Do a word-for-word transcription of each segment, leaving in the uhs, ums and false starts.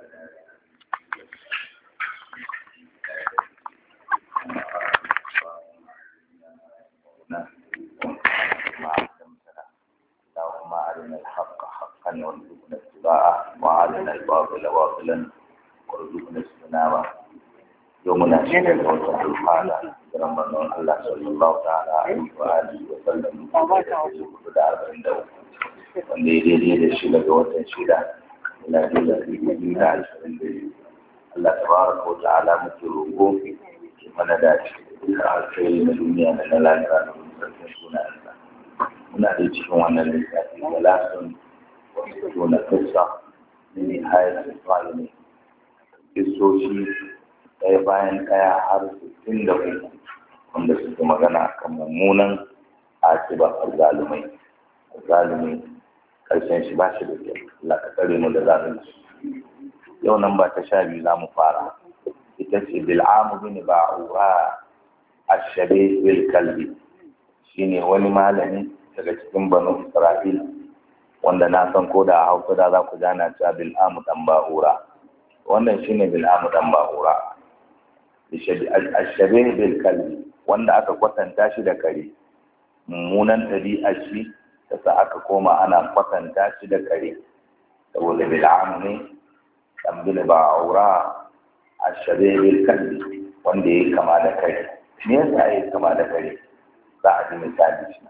اللهم أرنا الحق حقا وارزقنا اتباعه وأرنا الباطل باطلا وارزقنا اجتنابه. يومنا شهر الحالة رمضان الله صلى الله تعالى عليه وآله وسلم da arba'in da uku wanda ya daidai da shi daga watan shida ila da biyu da ashirin da biyu. Allah tabaraka wa ta'ala muke roƙo ke mana dace da alkhairi na duniya da na lafiya da musulmin sunayensa. Muna da cikin wannan lissafi da lasun wasu na kissa ne hayar tsari ne kissoshi ɗaya bayan ɗaya har sittin da uku wanda suke magana kan mummunan akiba zalumai zalumi karshen shi ba shi da kyau. Allah ka tsare mu da zalunci. Yau nan ba ta sha biyu za mu fara, ita ce bil'amu bin ba'ura ashabe bil kalbi. Shine wani malami daga cikin banu Isra'il wanda na san ko da a Hausa da za ku jana cewa bil'amu dan ba'ura. Wannan shine bil'amu dan ba'ura ashabe bil kalbi, wanda aka kwatanta shi da kare. Mummunan ɗabi'a shi ta sa aka koma ana kwatanta shi da kare, saboda bil'amu ne dan bin ba'ura ashabe bil kalbi, wanda yayi kama da kare. Me yasa yayi kama da kare? Za a ji misali shi.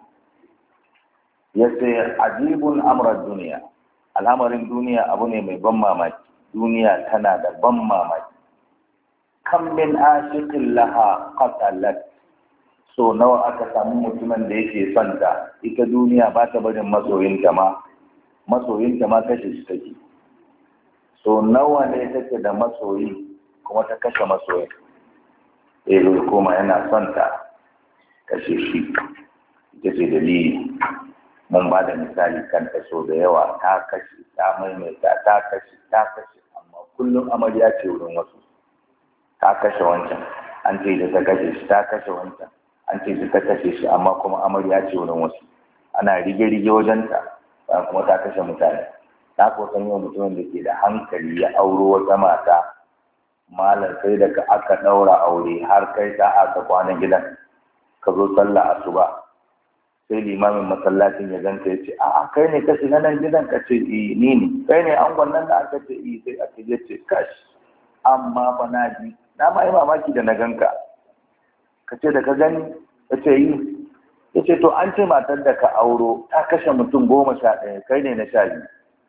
Yace ajibun amrad duniya, al'amarin duniya abu ne mai ban mamaki. Duniya tana da ban mamaki. Kam min ashiqin laha qatalat, so nawa aka samu mutumin da yake son ta, ita duniya ba ta barin masoyinta ma masoyinta ma kashe shi take. So nawa ne take da masoyi kuma ta kashe masoyin, eh kuma yana son ta kashe shi. Ita ce dalili. Mun ba da misali kanta so da yawa, ta kashe ta maimaita ta kashe ta kashe, amma kullum amarya ce wurin wasu. Ta kashe wancan, an ce da ta kashe shi, ta kashe wancan, an ce ta kashe shi, amma kuma amarya ce wurin wasu. Ana rige-rige wajenta, ba kuma ta kashe mutane. Ta ko san yau mutumin da ke da hankali ya auro wata mata, malam sai da aka ɗaura aure har kai ta aka kwana gidan, ka zo sallah asuba. Sai limamin masallacin ya ganta ya ce, a'a kai ne ka shiga nan gidan? Ka ce eh ni ne. Kai ne angon nan da aka ce eh, sai aka je ce kash, amma fa na ji na ma yi mamaki da na ganka. Ka ce da ka gani? Ka ce yi. Ya ce to an ce matar da ka auro ta kashe mutum goma sha ɗaya, kai ne na sha biyu.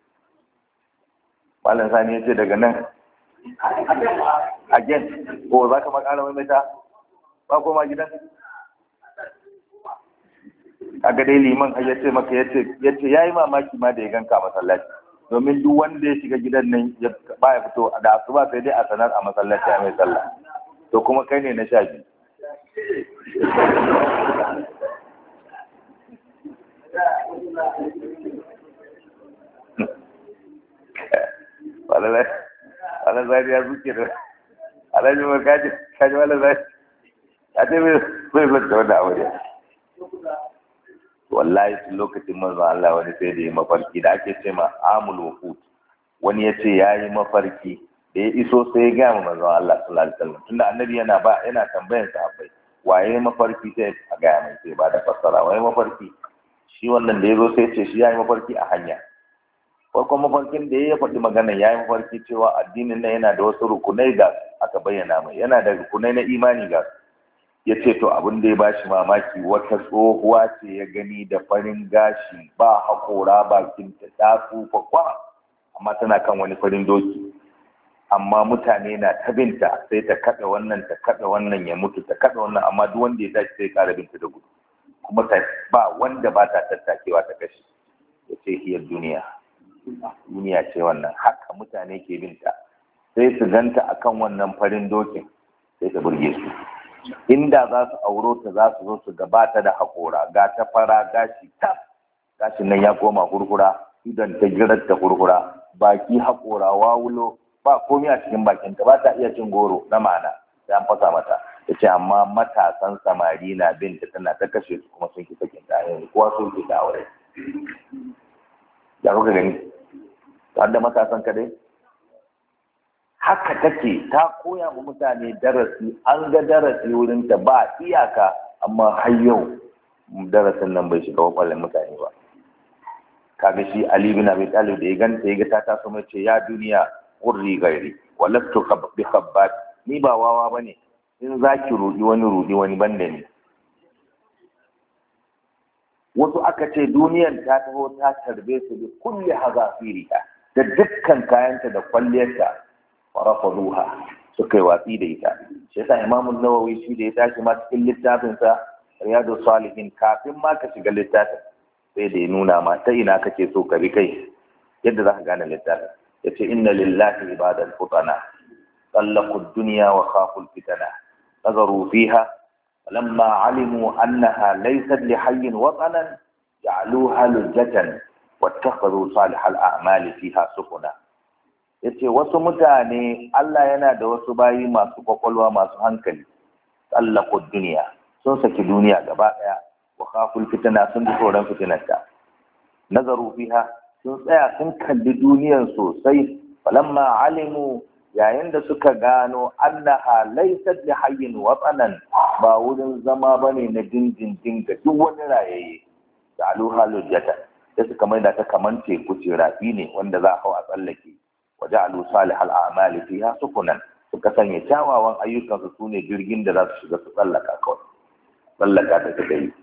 Malam Sani ya ce daga nan again ko za ka makara mai mata ba koma gidan? Kaga dai liman ya ce maka ya ce ya yi mamaki ma da ya ganka masallaci, domin duk wanda ya shiga gidan nan ba ya fito da asuba sai dai a sanar a masallaci a mai sallah. To kuma kai ne na sha biyu. wala zai ya zuke da alhaji mai kaji kaji wala zai a ce mai zai da wanda aure. Wallahi tun lokacin manzon Allah wani sai da yi mafarki da ake ce ma amul wufud. Wani ya ce ya yi mafarki da ya iso sai ya gaya ma manzon Allah sallallahu alaihi wasallam, tunda annabi yana ba yana tambayan sahabbai waye mafarki, sai a gaya mai sai ba da fassara waye mafarki. Shi wannan da ya zo sai ce shi ya yi mafarki a hanya. Farkon mafarkin da ya faɗi magana ya yi mafarki cewa addinin nan yana da wasu rukunai da aka bayyana mai, yana da rukunai na imani ga. Ya ce to abin da ya ba shi mamaki, wata tsohuwa ce ya gani da farin gashi ba haƙora bakinta ta tsufa kwa, amma tana kan wani farin doki. Amma mutane na ta binta, sai ta kaɗa wannan ta kaɗa wannan ya mutu, ta kaɗa wannan, amma duk wanda ya tashi sai ƙara binta da gudu. Kuma ta ba wanda ba ta tattakewa ta kashe. Ya ce hiyar duniya. Duniya ce wannan, haka mutane ke binta. Sai su ganta akan wannan farin dokin, sai ta burge su. Inda za su auro ta za su zo su gabata da haƙora, ga ta fara gashi ta gashin nan ya koma hurhura, idan ta girar ta hurhura, baki haƙora wawulo, ba komai a cikin bakinta, ba ta iya cin goro na mana, sai an fasa mata. Ta ce amma matasan samari na binta tana ta kashe su kuma sun ki sakin ta yanzu, kowa sun ki ta aure. Ya kuka gani? Har da matasan kadai? haka take ta koya wa mutane darasi, an ga darasi wurin ta ba iyaka, amma har yau darasin nan bai shiga kwakwalen mutane ba. Kaga shi Ali bin Abi Talib da ya ganta ya ga ta taso mai ce ya duniya qurri gairi walastu bi khabbat, ni ba wawa bane in zaki rudi wani rudi wani banda ne. Wasu aka ce duniyan ta taho ta tarbe su da kulli hazafiriha, da dukkan kayanta da kwalliyarta, farafaduha suka yi watsi da ita. Shi yasa Imam Nawawi shi da ya tashi ma cikin littafinsa Riyadus Salihin, kafin ma ka shiga littafin sai da ya nuna ma ta ina kake so ka bi kai, yadda za ka gane littafin. Ya ce inna lillahi ibadal futana طلقوا الدنيا وخافوا الفتنة نظروا فيها فلما علموا أنها ليست لحي وطنا جعلوها لجة واتخذوا صالح الأعمال فيها سفنا. yace wasu mutane Allah yana da wasu bayi masu kwakwalwa masu hankali, tsallako duniya sun saki duniya gaba daya, wa khaful fitna sun ji tsoron fitinarta, nazaru fiha sun tsaya sun kalli duniyar sosai, falamma alimu yayin da suka gano annaha laysat li hayyin watanan, ba wurin zama bane na dindindin ga duk wani rayayye, da aluha lujjata sai suka maida ta kaman teku ce, rafi ne wanda za a hau a tsallake, wa ja'alu salihal a'mali fiha sukunan, suka sanya kyawawan ayyukan su sune jirgin da za su shiga su tsallaka kawai, tsallaka ta ta yi.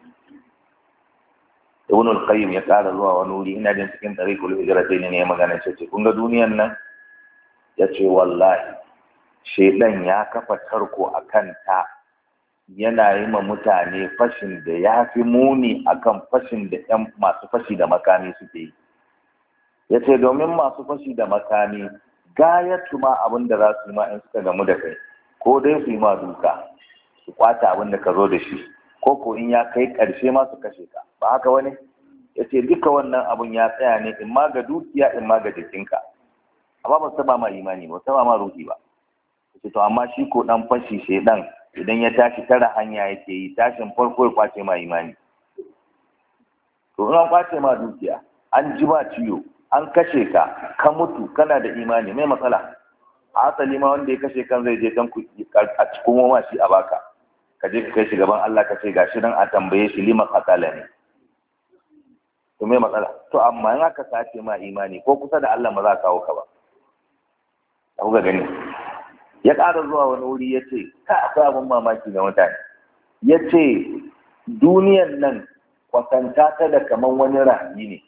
Ibn al-Qayyim ya ƙara zuwa wani wuri, ina jin cikin tariqul hijratain ne magana ce, kun ga duniyan nan, ya ce wallahi shaidan ya kafa tarko a kanta, yana yi ma mutane fashin da ya fi muni akan fashin da yan masu fashi da makami suke yi. Ya ce domin masu fashi da makami gayatu ma abin da za su yi ma in suka gamu da kai, ko dai su yi ma duka su kwata abin da ka zo da shi, ko ko in ya kai ƙarshe ma su kashe ka, ba haka wani? Ya ce duka wannan abin ya tsaya ne in ma ga dukiya in ma ga jikinka, amma ba su taba ma imani ba, su taba ma ruhi ba. To amma shi ko dan fashi shedan idan ya tashi tara hanya yake yi, tashin farko ya kwace ma imani. To in an kwace ma dukiya, an ji ba ciwo, an kashe ka, ka mutu kana da imani, mai matsala? A asali ma wanda ya kashe kan zai je dan a cikin wama shi a baka, ka je ka kai shi gaban Allah ka ce gashi dan a tambaye shi lima qatala ne. To mai matsala? To amma in aka sace ma imani ko kusa da Allah ma za ka kawo ka ba. Kuka gani ya ƙara zuwa wani wuri ya ce ka akwai abin mamaki ga mutane, ya ce duniyan nan kwatanta ta da kaman wani rafi ne,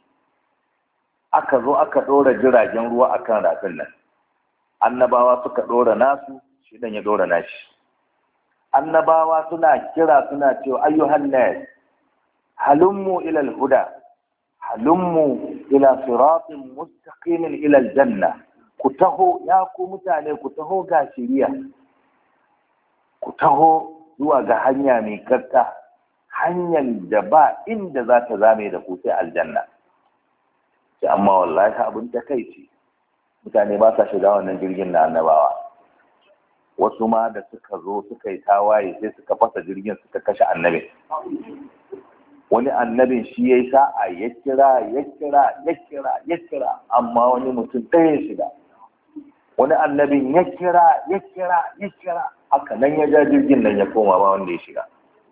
aka zo aka ɗora jiragen ruwa akan rafin nan, annabawa suka ɗora nasu, shi dan ya ɗora nashi. Annabawa suna kira suna cewa ayyuhan nas halummu ila al-huda, halummu ila siratin mustaqimin ila al-janna, ku taho ya ku mutane, ku taho ga shiriya, ku taho zuwa ga hanya mai karka, hanyar da ba inda za ta zame da ku sai aljanna. Sai amma wallahi abin ta kai ce, mutane ba sa shiga wannan jirgin na annabawa. Wasu ma da suka zo suka yi tawaye sai suka fasa jirgin suka kashe annabin. Wani annabin shi ya yi sa'a ya kira ya kira ya kira ya kira, amma wani mutum ɗaya shiga. Wani annabin ya kira ya kira ya kira, haka nan ya ja jirgin nan ya koma ba wanda ya shiga.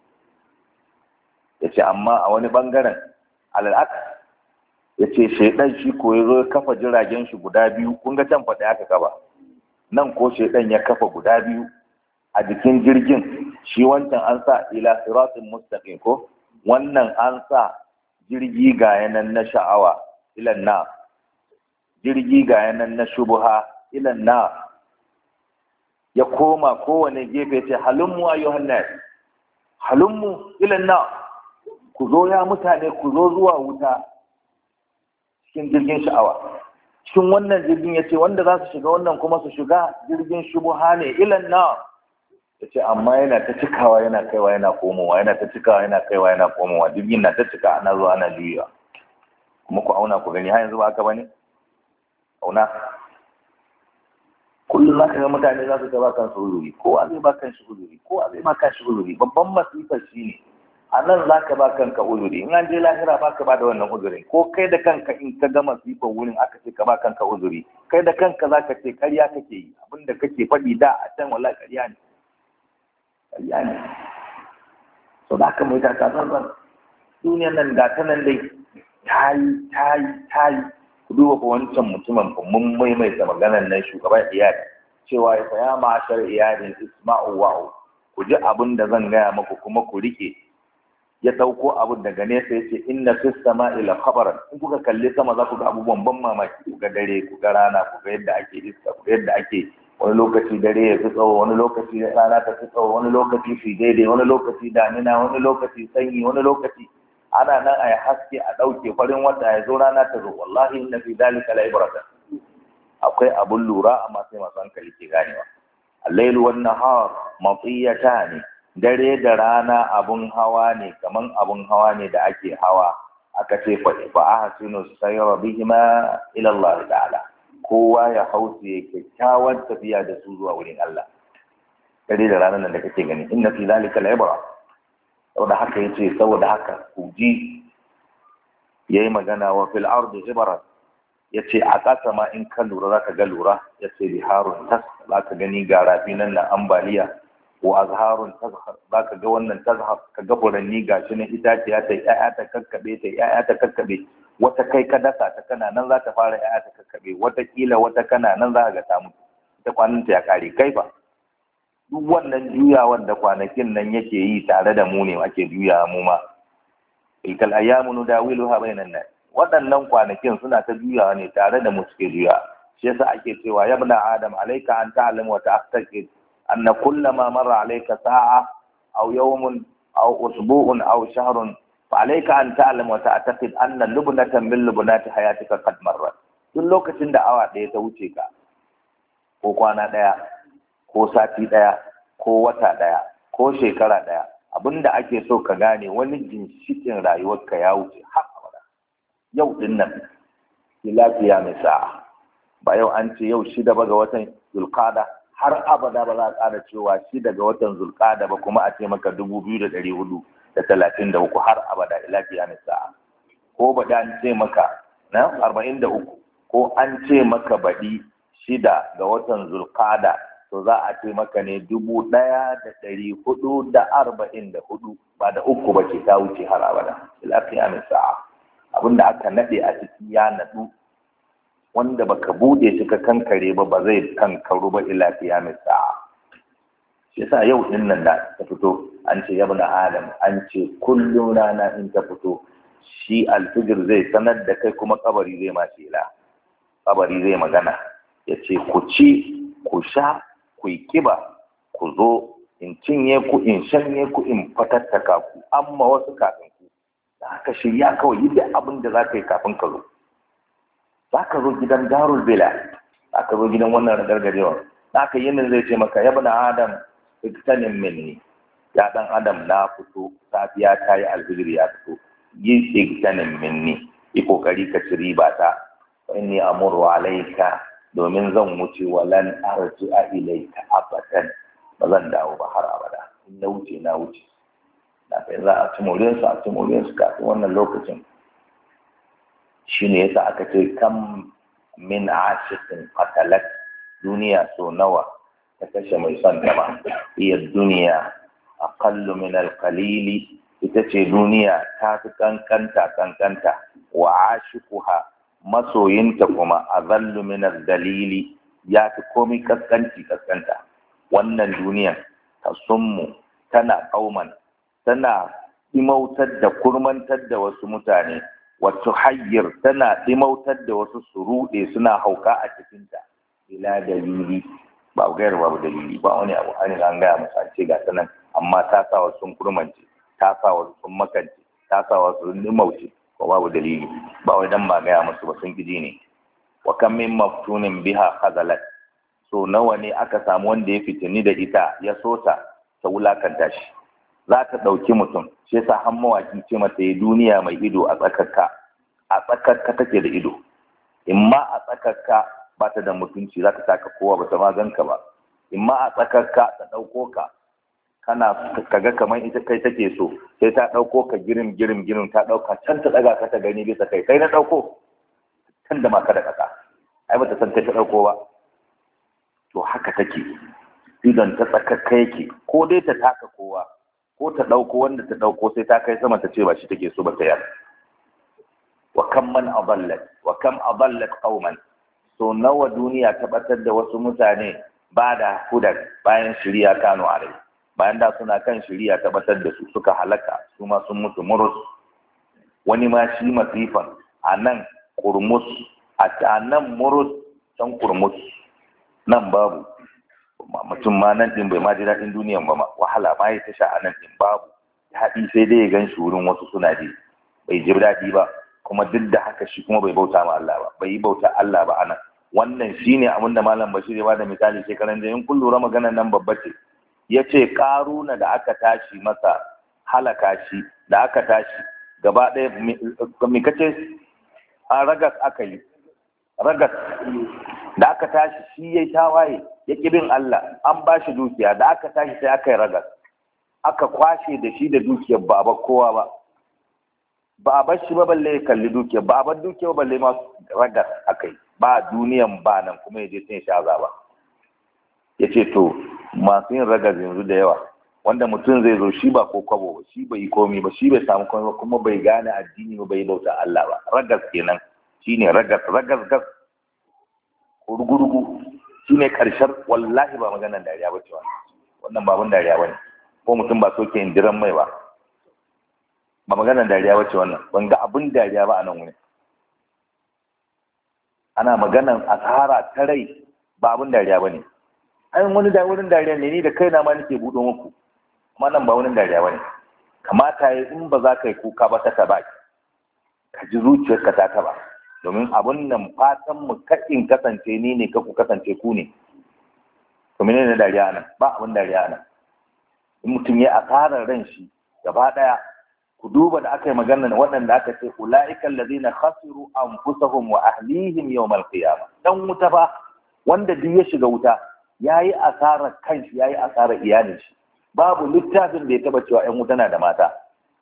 Ya ce amma a wani bangaren al'aka ya ce shaidan shi ko ya zo ya kafa jiragen shi guda biyu, kun ga can faɗi aka kafa nan, ko shaidan ya kafa guda biyu a jikin jirgin, shi wancan an sa ila siratin mustaqim ko wannan an sa jirgi ga yanan na sha'awa ilan na, jirgi ga yanan na shubuha ilan na, ya koma kowane gefe ce halummu ayyuhan nas halummu ilan na, ku zo ya mutane ku zo zuwa wuta, cikin jirgin sha'awa. Cikin wannan jirgin ya ce wanda za su shiga wannan kuma su shiga jirgin shubuha ne ilan na, ya ce amma yana ta cikawa yana kaiwa yana komowa, yana ta cikawa yana kaiwa yana komowa, jirgin na ta cika ana zuwa ana juyawa. Kuma ku auna ku gani har yanzu ba haka bane? Auna. Kullum za ka ga mutane za su ta ba kan su uzuri, kowa zai ba kan shi uzuri, kowa zai ba kan shi uzuri. Babban masifar shi ne a nan za ka ba kanka uzuri, in an je lahira ba ka ba da wannan uzurin, ko kai da kanka in ka gama sifar wurin aka ce ka ba kanka uzuri, kai da kanka za ka ce karya kake yi, abinda kake faɗi da a can wallahi karya ne karya ne so da aka mai ta kasar duniyar nan ga ta nan dai ta yi ta yi ta yi ku duba ko wancan mutumin fa mun maimaita maganar nan shugaban iyali cewa ya saya ma'ashar iyalin isma'u wa'u, ku ji abin da zan gaya maku kuma ku rike. Ya ɗauko abin daga nesa ya ce inna fis sama'i la khabaran, in kuka kalli sama za ku ga abubuwan ban mamaki, ku ga dare, ku ga rana, ku ga yadda ake iska, ku ga yadda ake wani lokaci dare ya fi tsawo, wani lokaci rana ta fi tsawo, wani lokaci fi daidai, wani lokaci damina, wani lokaci sanyi, wani lokaci ana nan a yi haske a ɗauke farin wata ya zo rana ta zo. Wallahi inna fi dalika la ibratan, akwai abun lura amma sai masu hankali ke ganewa. Al-lailu wan nahar matiyatani, dare da rana abun hawa ne, kaman abun hawa ne da ake hawa. Aka ce fa ahsinu sayra bihima ila Allah ta'ala, kowa ya hausu ya kyakkyawan tafiya da su zuwa wurin Allah. Dare da rana nan da kake gani, inna fi zalika la'ibra. Saboda haka yace, saboda haka ku ji yayi magana wa fil ardi ibra, yace a ƙasa ma in ka lura zaka ga lura, yace biharun tas, zaka gani ga rafi nan na ambaliya, wa azharun tazhar, zaka ga wannan tazhar, ka ga furanni gashi nan itaciya ta yaya ta kakkabe ta yaya ta kakkabe, wata kai ka dasa ta kana nan za ta fara yaya ta kakkabe, wata kila wata kana nan za ka ga ta mutu, ita kwanan ta ya kare kai ba. Duk wannan juyawan da kwanakin nan yake yi tare da mu ne ake juya mu ma. Tilkal ayyamu nudawiluha bainan nas, waɗannan kwanakin suna ta juyawa ne tare da mu suke juya. Shi yasa ake cewa ya ibn adam alayka an ta'lam wa ta'taqid anna kullama marra alayka sa'a aw yawmun aw usbu'un aw shahrun fa alayka an ta'lam wa ta'taqid anna lubnatan min lubnati hayatika qad marrat. Duk lokacin da awa ɗaya ta wuce ka, ko kwana ɗaya, ko sati ɗaya, ko wata ɗaya, ko shekara ɗaya, abinda ake so ka gane wani ginshikin rayuwarka ya wuce har abada. Yau din nan lafiya mai sa'a, ba yau an ce yau shida ba ga watan zulqada, har abada ba za a ƙara cewa shida ga watan zulqada ba kuma a ce maka dubu biyu da ɗari hudu da talatin da uku har abada lafiya mai sa'a. Ko ba da an ce maka na arba'in da uku, ko an ce maka baɗi shida ga watan zulqada, to za a ce maka ne dubu ɗaya da ɗari hudu da arba'in da hudu, ba da uku ba ce ta wuce har abada lafiya mai sa'a. Abinda aka naɗe a ciki ya naɗu, wanda baka bude shi ka kankare ba ba zai kankaru ba lafiya mai sa'a. Shi yasa yau din nan da ta fito an ce ya bani adam, an ce kullum rana in ta fito shi alfijir zai sanar da kai, kuma kabari zai ma shela, kabari zai magana ya ce ku ci ku sha ku yi kiba, ku zo in cinye ku in shanye ku in fatattaka ku, amma wasu kafin ku. Da haka shirya kawai yi da abin da za ka yi kafin ka zo. Za ka zo gidan darul bila, za ka zo gidan wannan gargajewa, za ka yi nan zai ce maka ya bani adam iktanin minni, ya dan adam na fito, safiya ta yi alfijir ya fito, yi iktanin minni, yi kokari ka ci riba ta, fa inni amuru alaika, domin zan wuce walan arji a ilaika abadan, ba zan dawo ba har abada. In na wuce na wuce, na kai za a ci moriyarsu a ci moriyarsu kafin wannan lokacin. Shi ne yasa aka ce kam min ashiqin qatalat, duniya so nawa ta kashe mai son ta ba. Iya duniya aqallu min alqalili, ita ce duniya ta fi kankanta kankanta, wa ashiquha, masoyinta kuma azallu min dalili, ya fi komai kaskanci kaskanta. Wannan duniyan ta summu, tana kauman, tana dimautar da kurmantar da wasu mutane, wato hayyar tana dimautar da wasu su ruɗe suna hauka a cikinta, ila dalili, ba gayar babu dalili ba wani abu an an gaya musu ce ga sanan, amma ta sa wasu sun kurmance, ta sa wasu sun makance, ta sa wasu sun dimauce, ko babu dalili, ba wai dan ba gaya musu ba sun kiji ne. Wa kam min maftunin biha khazalat, so nawa ne aka samu wanda ya fitini da ita ya sota ta wulakanta shi, za ta ɗauki mutum. Shi yasa har mawaki ce mata yi duniya mai ido a tsakarka, a tsakarka take da ido, in ma a tsakarka ba ta da mutunci, za ta taka kowa ba ta ma ganka ba, in ma a tsakarka ta ɗauko ka kana kaga kamar ita kai take so sai ta dauko ka girim girim girim ta dauka can ta daga ka ta gani bisa kai kai na dauko can da maka da kasa ai bata san ta dauko ba to haka take idan ta tsakakka yake ko dai ta taka kowa ko ta dauko wanda ta dauko sai ta kai sama ta ce ba shi take so ba ta yar wa kam man adallat wa kam adallat qauman so nawa duniya ta batar da wasu mutane ba da hudan bayan shiriya kano alai bayan da suna kan shiriya ta batar da su suka halaka su ma sun mutu murus wani ma shi masifan a nan kurmus a nan murus can kurmus nan babu mutum ma nan din bai ma ji daɗin duniyan ba ma wahala ma ya tasha a nan din babu haɗi sai dai ya gan shi wurin wasu suna ji bai ji daɗi ba kuma duk da haka shi kuma bai bauta ma Allah ba bai yi bauta Allah ba anan wannan shine abin da malam Bashir ya bada misali shekaran da in kun lura maganar nan babba ce yace karuna da aka tashi masa halaka shi da aka tashi gaba ɗaya me kace a ragas aka yi ragas da aka tashi shi yayi tawaye ya bin Allah an ba shi dukiya da aka tashi sai aka yi ragas aka kwashe da shi da dukiyar ba ba kowa ba ba a bar shi ba balle ya kalli dukiyar ba a bar dukiyar balle ma ragas aka yi ba duniyan ba nan kuma ya je sun sha azaba ya ce to masu yin ragas yanzu da yawa wanda mutum zai zo shi ba ko kwabo ba shi bai yi komi ba shi bai samu komi ba kuma bai gane addini ba bai bauta Allah ba ragas kenan shine ragas ragas gas rugurugu shine karshen wallahi ba maganar dariya ba ce wannan babun dariya bane ko mutum ba so ke indiran mai ba ba maganar dariya ba ce wannan ban ga abun dariya ba a nan wuni ana maganar asara ta rai ba abun dariya ba ne ai wani da wurin dariya ne ni da kaina ma nake buɗo muku amma nan ba wurin dariya ba ne kamata ya in ba za ka yi kuka ba ta taba ka ji zuciyarka ta taba domin abun nan fatan mu in kasance ni ne ka ku kasance ku ne to menene dariya nan ba abun dariya nan in mutum ya asarar ran shi gaba daya ku duba da aka yi magana waɗanda aka ce ulaika allazina khasiru anfusahum wa ahlihim yawm al-qiyamah dan wuta ba wanda duk ya shiga wuta yayi asarar kanshi yayi asarar iyalin shi babu littafin da ya taba cewa ƴan wuta na da mata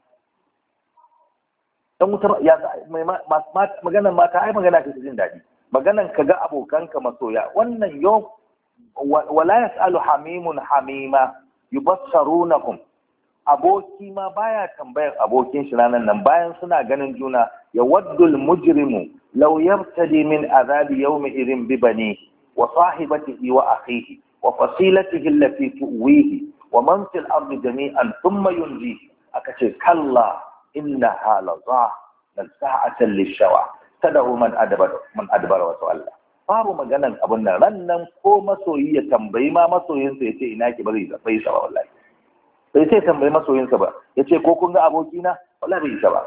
dan wuta ya maganar mata ai magana ce ta jin daɗi maganar ka ga abokanka masoya wannan yau wala yasalu hamimun hamima yubassarunahum aboki ma baya tambayar abokin shi ranan nan bayan suna ganin juna ya waddul mujrimu law yabtadi min azabi yawmi idhin bi bani wa sahibatihi wa akhihi wa fasilatihi allati tuwihi wa man fil ardi jami'an thumma yunjihi akace kalla innaha laza sa'atan lishawa tadahu man adbara man adbara wa tawalla babu maganan abun nan rannan ko masoyi ya tambayi ma masoyinsa yace ina ki bari bai sa wallahi sai sai tambayi masoyinsa ba yace ko kun ga abokina wallahi bai isa ba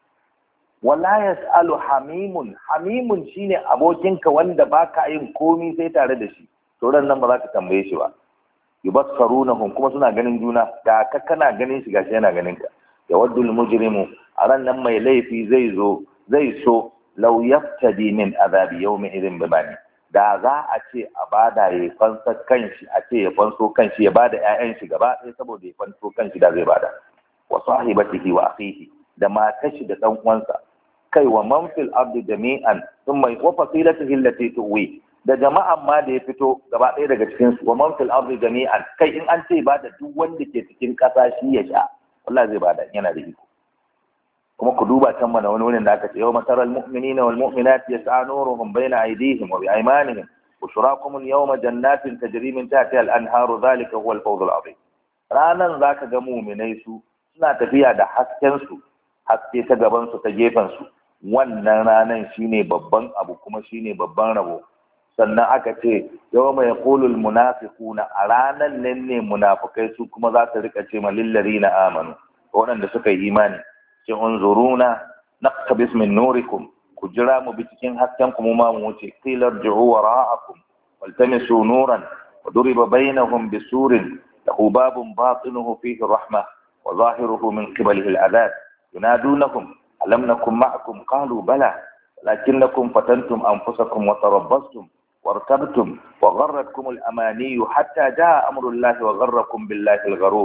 wala yasalu hamimun hamimun shine abokinka wanda baka yin komi sai tare da shi to ran nan ba za ka tambaye shi ba yubassarunahum kuma suna ganin juna da ka kana ganin shi gashi yana ganin ka yawaddul mujrimu a ran nan mai laifi zai zo zai so law yaftadi min azabi yawmi idhin bibani da za a ce a bada ya fansa kanshi a ce ya fanso kanshi ya bada ƴaƴan shi gaba ɗaya saboda ya fanso kanshi da zai bada wa sahibatihi wa akhihi da matar shi da dan uwansa kai wa man fil ardi jami'an thumma wa fasilatihi allati tuwi da jama'an ma da ya fito gaba ɗaya daga cikin su wa man fil ardi jami'an kai in an ce bada duk wanda ke cikin ƙasa shi ya sha wallahi zai bada yana da iko kuma ku duba can mana wani wurin da aka ce yawma taral mu'minina wal mu'minati yas'a nuruhum bayna aydihim wa bi'aymanihim bushrakum yawma jannatin tajri min tahtiha al-anharu dhalika huwa al-fawz al-'azim ranan zaka ga mu'minai su suna tafiya da hasken su haske ta gaban su ta gefen su wannan ranan shine babban abu kuma shine babban rabo sannan aka ce yawma yaqulu al-munafiquna a ranan nan ne munafikai su kuma za su rika ce ma lil ladina amanu waɗanda suka yi imani ce unzuruna naqtabis min nurikum ku jira mu bi cikin hasken ku mu ma mu wuce qila irji'u wara'akum waltamisu nuran wa duriba bainahum bisurin lahu babun batinuhu fihi rahma wa zahiruhu min qibalihi al'adab yunadunahum alam nakum ma'akum qalu bala lakinnakum fatantum anfusakum wa tarabbastum وارتبتم وغرتكم الأماني حتى جاء أمر الله وغركم بالله الغرور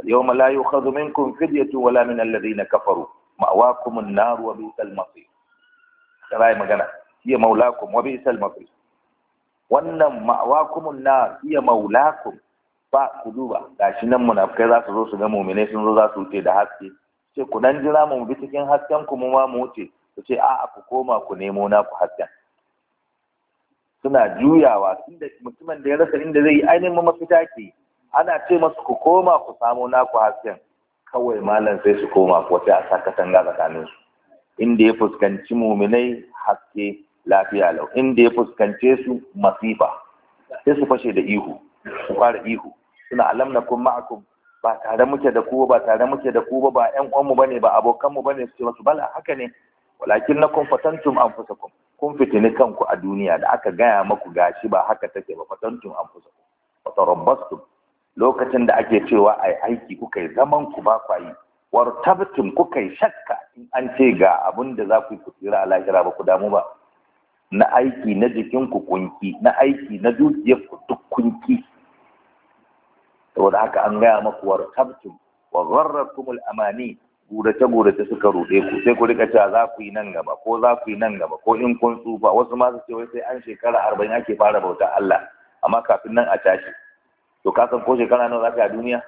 yawma la yu'khadhu minkum fidyatun wala min alladhina kafaru ma'wakum an-nar wa bi'sal masir. sai magana hiya maulakum wa bi'sal masir. wannan ma'wakum an-nar hiya maulakum ba ku duba gashi nan munafikai za su zo su ga mu'mine sun zo za su wuce da haske ce ku dan jira mu bi cikin hasken ku mu ma mu wuce ku ce a'a ku koma ku nemo na ku hasken. Suna juyawa inda mutumin da ya rasa inda zai yi ainihin mafita ke ana ce masu ku koma ku samu naku hasken kawai malam sai su koma ko sai a sa katanga tsakanin su inda ya fuskanci muminai haske lafiya lau inda ya fuskance su masifa sai su fashe da ihu su fara ihu suna alam na kun ma'akum ba tare muke da ku ba tare muke da ku ba ba ƴan uwanmu bane ba abokanmu bane su ce masu bala haka ne walakin na kun fatantum anfusakum kun fitini kanku a duniya da aka gaya maku gashi ba haka take ba fatantum anfusakum wa tarabbastum lokacin da ake cewa ai aiki kuka yi zaman ku ba ku yi wartabtum kuka yi shakka in an ce ga abin da za ku yi ku tsira a lahira ba ku damu ba na aiki na jikin ku kunki na aiki na dukiyar ku duk kunki saboda haka an gaya maku wartabtum wa gharrakumul amani gurace-gurace suka ruɗe ku sai ku rika cewa za ku yi nan gaba ko za ku yi nan gaba ko in kun tsufa wasu ma su ce wai sai an shekara arba'in ake fara bauta Allah amma kafin nan a tashi to ka san ko shekara nawa za ka yi a duniya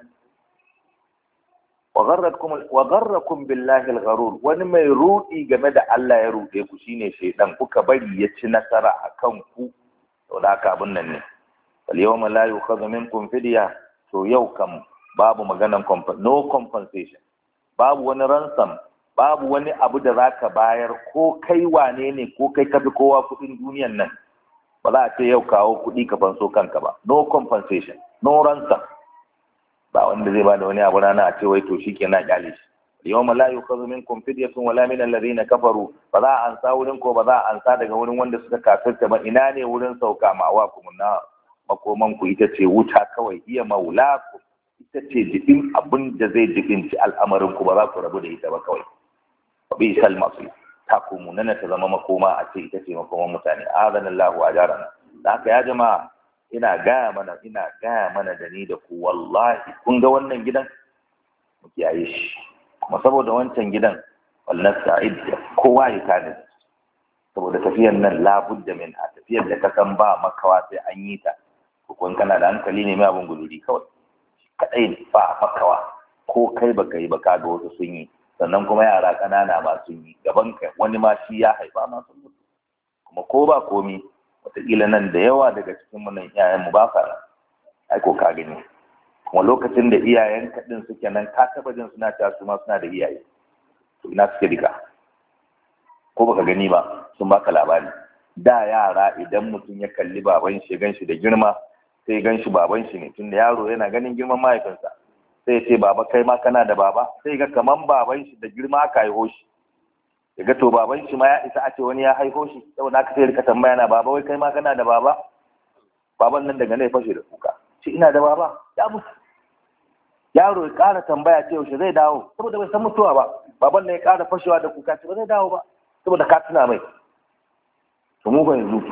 wa gharrakum billahi al-gharur wani mai ruɗi game da Allah ya ruɗe ku shine shaydan kuka bari ya ci nasara akan ku to da haka abun nan ne wal yawma la yu'khadhu minkum fidya to yau kam babu maganan no compensation babu wani ransom babu wani abu da za ka bayar ko kai wane ne ko kai kafi kowa kudin duniyan nan ba za a ce yau kawo kudi ka fanso kanka ba no compensation no ransom ba wanda zai ba da wani abu rana a ce wai to shikenan kyale shi yawma la yukhadhu minkum fidyatun wala min alladhina kafaru ba za a ansa wurin ko ba za a ansa daga wurin wanda suka kafirta ba ina ne wurin sauka ma'awa kuma na makoman ku ita ce wuta kawai iya maulaku ita ce jikin abin da zai jikinci al'amarin ku ba za ku rabu da ita ba kawai wa bi sal masu ta ku munana ta zama makoma a ce ita ce makoman mutane azan Allah wa jarana da haka ya jama'a ina gaya mana ina gaya mana da ni da ku wallahi kun ga wannan gidan mu kiyaye shi kuma saboda wancan gidan wallan sa'id kowa ya tani saboda tafiyar nan labudda min a tafiyar da ka san ba makawa sai an yi ta kun kana da hankali ne mai abun guduri kawai kadai ne ba makawa ko kai baka yi ba ka ga wasu sun yi sannan kuma yara kanana ma sun yi gaban ka wani ma shi ya haifa ma sun mutu kuma ko ba komi wataƙila nan da yawa daga cikin mu nan iyayen mu ba sa nan ai ko ka gani kuma lokacin da iyayen ka din suke nan ka taba jin suna ta su ma suna da iyaye to ina suke dika ko baka gani ba sun baka labari da yara idan mutum ya kalli baban shi gan shi da girma sai gan shi baban shi ne tunda yaro yana ganin girman mahaifinsa sai ce baba kai ma kana da baba sai ga kaman baban shi da girma aka haiho shi ya ga to baban shi ma ya isa a ce wani ya haiho shi saboda aka sai rika tambaya na baba wai kai ma kana da baba baban nan daga nan ya fashe da kuka ce ina da baba ya mutu yaro ya ƙara tambaya ce yaushe zai dawo saboda bai san mutuwa ba baban nan ya ƙara fashewa da kuka ce ba zai dawo ba saboda ka tuna mai to mu ba yanzu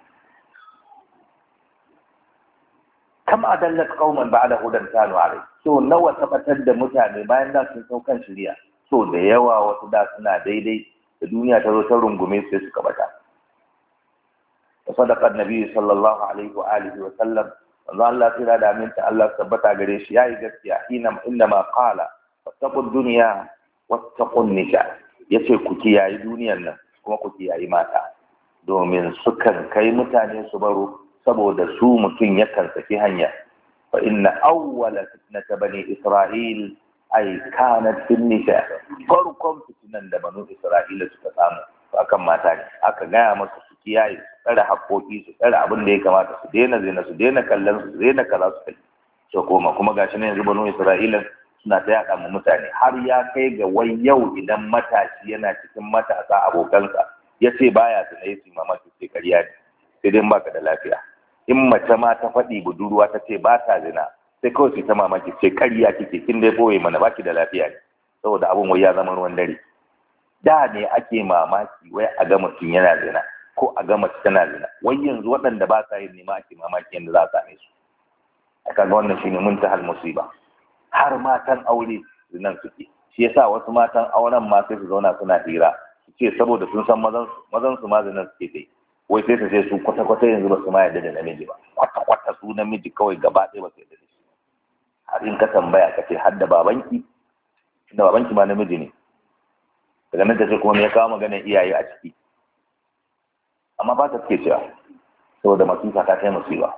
kam adallat qauman ba'da hudan kanu alai so nawa tabbatar da mutane bayan da sun saukan shari'a so da yawa wasu da suna daidai da duniya ta zo ta rungume su sai suka bata wa sadaqa annabi sallallahu alaihi wa alihi wa sallam Allah Allah tira da aminta Allah tabbata gare shi yayi gaskiya hina inda ma qala wattaqud dunya wattaqun nisa yace ku kiyayi duniyar nan kuma ku kiyayi mata domin sukan kai mutane su baro saboda su mutum yakan saki hanya fa inna awwala fitnata bani isra'il ay kanat fil nisa farkon fitnan da banu isra'ila suka samu akan mata ne aka gaya masu su kiyaye su tsare haƙoƙi su tsare abin da ya kamata su daina zina su daina kallon su daina kaza su kai so koma kuma gashi ne yanzu banu isra'ila suna ta yaɗa mu mutane har ya kai ga wai yau idan matashi yana cikin matasa abokansa ya ce baya zina ya ce mamaki sai ƙarya ne sai dai baka da lafiya in mace ma ta faɗi budurwa ta ce ba ta zina sai kawai sai ta mamaki sai ƙarya kike kin dai boye mana baki da lafiya ne saboda abin wai ya zama ruwan dare da ne ake mamaki wai a ga mutum yana zina ko a ga mace tana zina wai yanzu waɗanda ba sa yin nema ake mamaki yadda za a same su aka ga wannan shine muntahal musiba har matan aure zinan suke. Shi yasa wasu matan auren ma sai su zauna suna hira su ce saboda sun san mazan mazan su ma zinan suke dai, wai sai su ce su kwata kwata yanzu ba su ma yarda da namiji ba, kwata kwata su namiji kawai gaba ɗaya ba su yarda da shi. Har in ka tambaya ka ce har da babanki, da babanki ma namiji ne, daga nan ta ce kuma me ya kawo maganar iyaye a ciki, amma ba ta suke cewa saboda masifa ta kai musiba.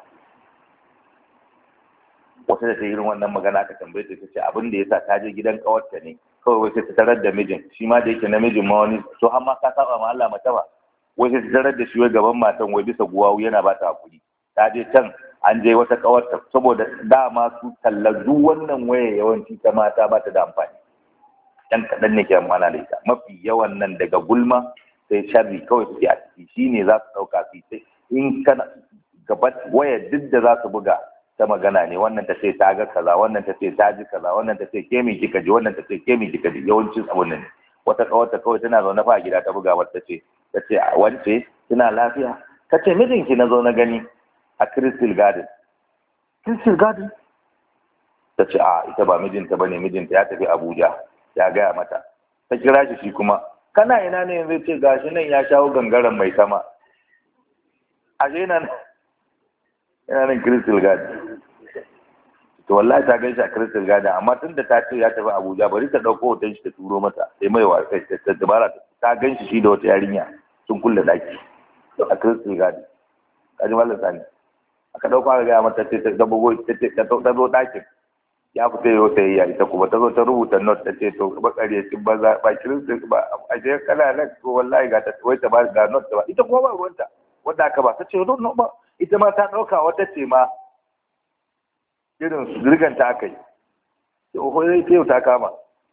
Wata da ta irin wannan magana aka tambaye ta ce abin da yasa ta je gidan kawarta ne kawai wai sai ta tarar da mijin, shi ma da yake namijin ma wani to har ma ka saba ma Allah mata ba, wai sai ta tarar da shi wai gaban matan wai bisa guwawu yana ba ta hakuri. Ta je can an je wata kawarta saboda dama su talladu wannan waya yawanci ta mata ba ta da amfani, yan kaɗan ne ke amfana da ita, mafi yawan nan daga gulma sai sharri kawai suke a ciki, shine za su ɗauka su sai in kana gaba waya duk da za su buga ta magana ne, wannan ta ce ta ga kaza, wannan ta ce ta ji kaza, wannan ta ce ke mi kika ji, wannan ta ce ke mi kika ji, yawancin abun ne. Wata kawarta kawai tana zaune fa a gida ta buga wata ce ta ce wance kina lafiya, ta ce mijinki na zo na gani a Crystal Garden. Crystal Garden ta ce a ita ba mijinta bane, mijinta ya tafi Abuja ya gaya mata. Ta kira shi shi kuma kana ina ne yanzu, ce gashi nan ya shawo gangaren mai sama a nan yana nan Crystal Garden. To wallahi ta gaishe a Crystal Garden, amma tun da ta ce ya tafi Abuja bari ta ɗauko hoton shi ta turo mata sai mai wa ta dabara ta ganshi shi da wata yarinya sun kulle daki a Crystal Garden. Kaji mallan sani aka ɗauko aka gaya mata ce ta dabogo ta ce ta zo ɗakin ya fita yau ta yi ita kuma ta zo ta rubuta not ta ce to bakare cin banza ba Crystal ba a je kana nan ko wallahi ga ta wai ta ba ga not ta ba ita kuma ba ruwanta wanda aka ba ta ce no ba ita ma ta ɗauka wata ce ma irin girganta aka yi ko zai ta yau ta kama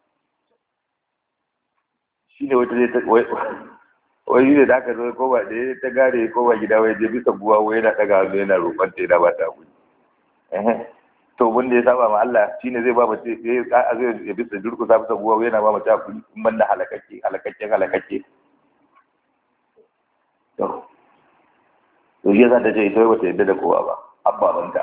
shi ne wata zai ta wai shi ne da aka zo ko ba da ya ta gare ko ba gida wai je bisa buwa wai yana ɗaga hannu yana roƙon ta yana ba ta hakuri. To wanda ya saba ma Allah shi ne zai ba mace a zai ya bisa durkusa bisa buwa wai yana ba mace hakuri in banda halakakke halakakke halakakke. To to shi yasa ta ce ita bata yadda da kowa ba abba banta.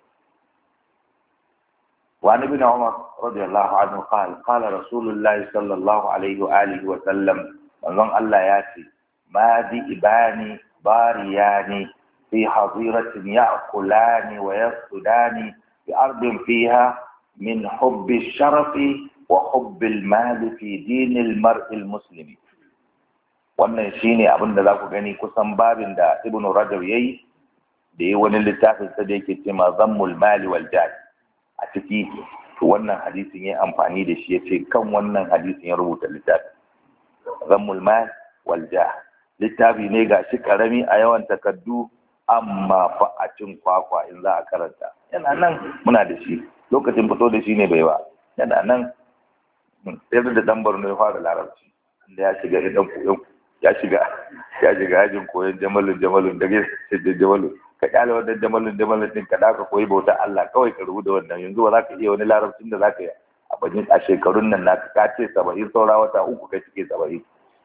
وعن ابن عمر رضي الله عنه قال قال رسول الله صلى الله عليه وآله وسلم من الله ياتي ما ذئبان باريان في حظيرة يأكلان ويسجدان بأرض فيها من حب الشرف وحب المال في دين المرء المسلم. wannan shine abin da za ku gani kusan babin da Ibn Rajab yayi da yi wani littafin sa da yake cewa Zammul Mali wal Jah. A ciki to wannan hadisin yayi amfani da shi yace kan wannan hadisin ya rubuta littafin Zammul Mali wal Jah. Littafi ne gashi karami a yawan takaddu amma fa a cin kwakwa in za a karanta. Yana nan muna da shi lokacin fito da shi ne bai ba. Yana nan sai da dan Borno ya fara larabci da ya shiga idan koyon ya shiga ya shiga hajin koyon jamalun jamalun da gaske da jamalun ka kyale wannan jamalun jamalun din ka daka koyi bauta Allah kawai ka rubuta wannan yanzu ba za ka iya wani larabcin da za ka yi a bajin a shekarun nan naka ka ce saba'in saura wata uku ka cike saba'in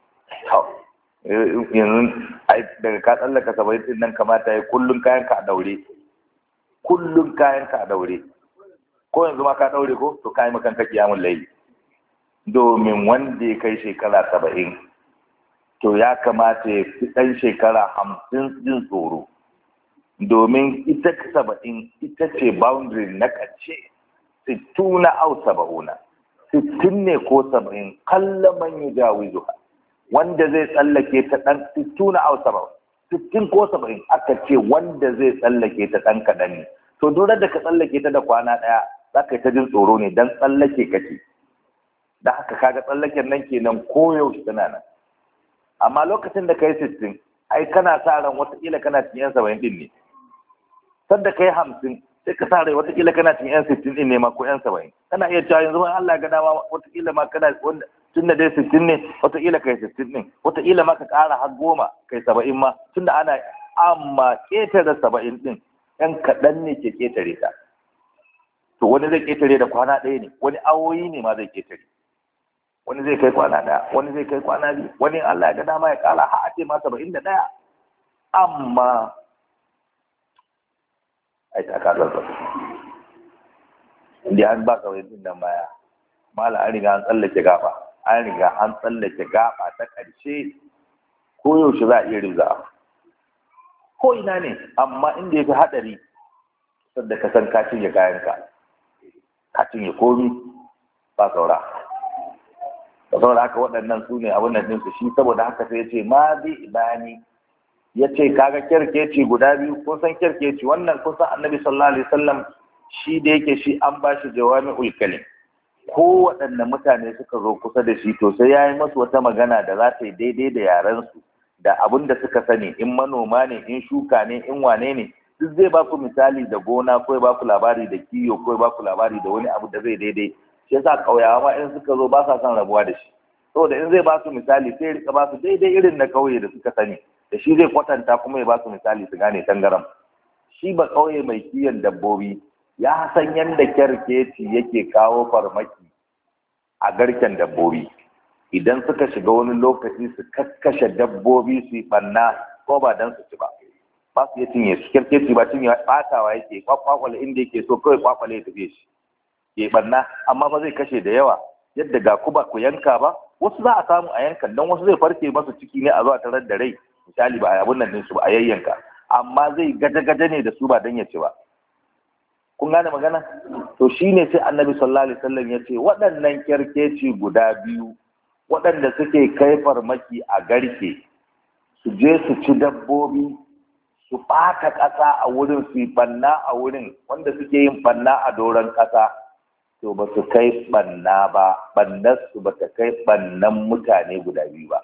yanzu daga ka tsallaka saba'in din nan kamata ya kullum kayan ka a daure kullum kayan ka a daure ko yanzu ma ka daure ko to kayi makan ka kiyamun layi domin wanda ya kai shekara saba'in to ya kamata ya fi ɗan shekara hamsin jin tsoro domin ita saba'in ita ce boundary na ƙarshe sittuna au saba'una sittin ne ko saba'in kalla man yi jawi zuwa wanda zai tsallake ta ɗan sittuna au saba'un sittin ko saba'in aka ce wanda zai tsallake ta ɗan kaɗan ne to dole da ka tsallake ta da kwana ɗaya za ka yi ta jin tsoro ne don tsallake kace da haka kaga tsallaken nan kenan koyaushe tana nan amma lokacin da kai sittin ai kana sa ran watakila kana cikin yan saba'in din ne sadda kai hamsin sai ka sa rai watakila kana cikin yan sittin din ne ma ko yan saba'in kana iya cewa yanzu Allah ya ga dama watakila ma kana wanda tunda dai sittin ne watakila kai sittin din watakila ma ka ƙara har goma kai saba'in ma tunda ana amma ƙetare saba'in din yan kaɗan ne ke ƙetare ta to wani zai ƙetare da kwana ɗaya ne wani awoyi ne ma zai ƙetare wani zai kai kwana ɗaya wani zai kai kwana biyu wani Allah ya ga dama ya kala ha a ce ma saba'in da ɗaya amma ai ta ka zarta inda an ba kawai din nan baya mala an riga an tsallake gaba an riga an tsallake gaba ta ƙarshe ko yaushe za a iya riza ko ina ne amma inda ya fi haɗari sadda ka san ka cinye kayanka ka cinye komi ba saura ba saboda haka waɗannan su ne abin nan ɗinsu shi saboda haka sai ya ce ma bi ibani ya ce kaga kyarkeci guda biyu kun san kyarkeci wannan kun san annabi sallallahu alaihi wasallam shi da yake shi an ba shi jawami'ul kalim ko waɗanne mutane suka zo kusa da shi to sai ya yi masu wata magana da za ta yi daidai da yarensu da abin da suka sani in manoma ne in shuka ne in wane ne duk zai ba ku misali da gona ko ya ba ku labari da kiyo ko ya ba ku labari da wani abu da zai daidai shi yasa ƙauyawa ma in suka zo ba sa son rabuwa da shi saboda in zai ba su misali sai rika ba su daidai irin na ƙauye da suka sani da shi zai kwatanta kuma ya ba su misali su gane tangaram shi ba ƙauye mai kiyon dabbobi ya san yadda kyarkeci yake kawo farmaki a garken dabbobi idan suka shiga wani lokaci su kakkashe dabbobi su yi ɓanna ko ba don su ci ba ba su iya cinye su kyarkeci ba cinye ɓatawa yake kwakwale inda yake so kawai kwakwale ya tafiye shi ya ɓanna amma ba zai kashe da yawa yadda ga ku ba ku yanka ba wasu za a samu a yankan don wasu zai farke masu ciki ne a zuwa tarar da rai misali ba a yabun nan su ba a yayyanka amma zai gaje-gaje ne da su ba don ya ci ba kun gane magana to shine sai annabi sallallahu alaihi wasallam ya ce waɗannan kyarkeci guda biyu waɗanda suke kai farmaki a garke su je su ci dabbobi su ɓata ƙasa a wurin su yi ɓanna a wurin wanda suke yin ɓanna a doron ƙasa to ba su kai ɓanna ba ɓannar su ba ta kai ɓannan mutane guda biyu ba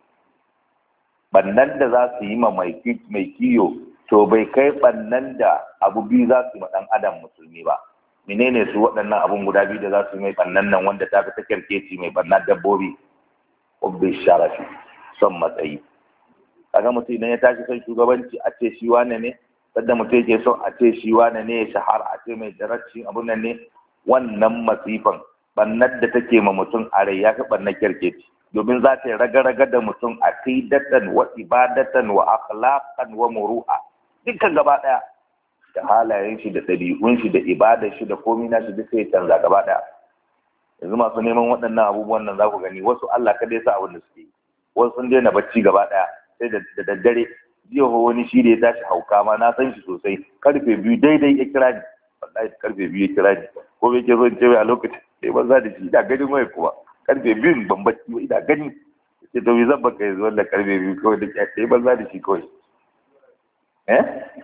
ɓannan da za su yi ma mai kiyo to bai kai ɓannan da abu biyu za su yi ma ɗan adam musulmi ba menene su waɗannan abun guda biyu da za su yi mai ɓannan nan wanda ta fi ta kyarkeci mai ɓannan dabbobi ubbi sharafi son matsayi kaga mutum idan ya tashi son shugabanci a ce shi wane ne sadda mutum yake son a ce shi wane ne ya shahara a ce mai daracin abun nan ne wannan masifan ɓannar da take ma mutum a rai ya fi ɓannar kyarkeci domin za ta yi raga-raga da mutum a aqidatan wa ibadatan wa akhlaqan wa muru'a dukkan gaba daya da halayen shi da ɗabi'un shi da ibadar shi da komai na shi duk sai canza gaba daya yanzu masu neman waɗannan abubuwan nan za ku gani wasu Allah kada ya sa abin da suke yi wasu sun daina bacci gaba daya sai da daddare jiya ho wani shi da ya tashi hauka ma na san shi sosai karfe biyu daidai ya kira ni wallahi karfe biyu ya kira ni ko bai ke zo in ce a lokacin sai ban za da shi da ganin mai kuma karfe biyun ban bacci ba ina gani ce to zan baka yanzu wanda karfe biyu kawai da kyakkyai ban za da shi kawai eh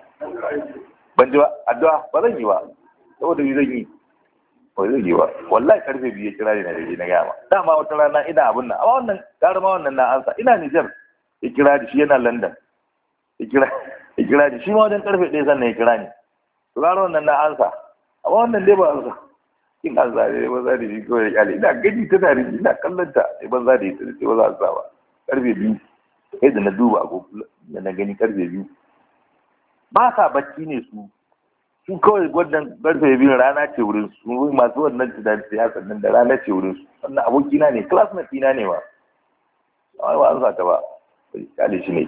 ban ji ba addu'a ba zan yi ba saboda yi zan yi ba zan yi ba wallahi karfe biyu ya kira ni na dare na gaya ma dama wata rana ina abun nan amma wannan gara ma wannan na ansa ina Nijar ya kira ni shi yana London ya kira ya kira ni shi ma wajen karfe ɗaya sannan ya kira ni to gara wannan na ansa amma wannan dai ba ansa in an zare ba za da shi kawai kyale ina gani tana rigi ina kallon ta sai ban za da ita sai ba za a sa ba karfe biyu sai da na duba a da na gani karfe biyu ba sa bacci ne su su kawai gwadon karfe biyu rana ce wurin su masu wannan tunanin siyasa nan da rana ce wurin su wannan abokina ne classmate ɗina ne ma amma ba an sa ta ba kyale shi ne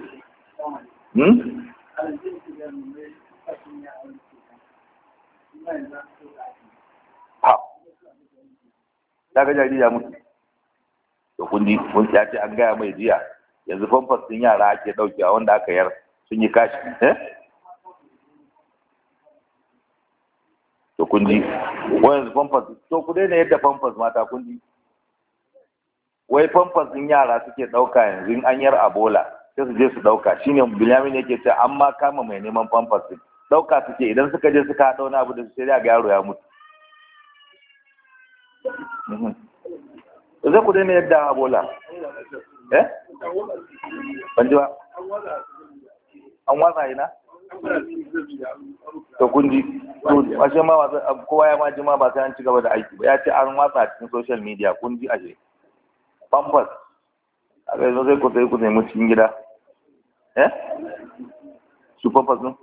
ta ga jariri ya mutu to kun ji kun ya ce an gaya mai jiya yanzu famfas din yara ake daukewa wanda aka yar sun yi kashi eh to kun ji wai yanzu famfas to ku daina yadda famfas mata kun ji wai famfas din yara suke dauka yanzu in an yar a bola sai su je su dauka shine Bilyamin yake ce an ma kama mai neman famfas din dauka suke idan suka je suka haɗa wani abu da su sai ga yaro ya mutu zai ku daina yadda a bola eh ban ji ba an watsa ina to kun ji to ashe ma kowa ya ma ji ma ba sai an ci gaba da aiki ba ya ce an watsa a cikin social media kun ji ashe pampers a ga yanzu zai ku sai ku nemi cikin gida eh su pampers din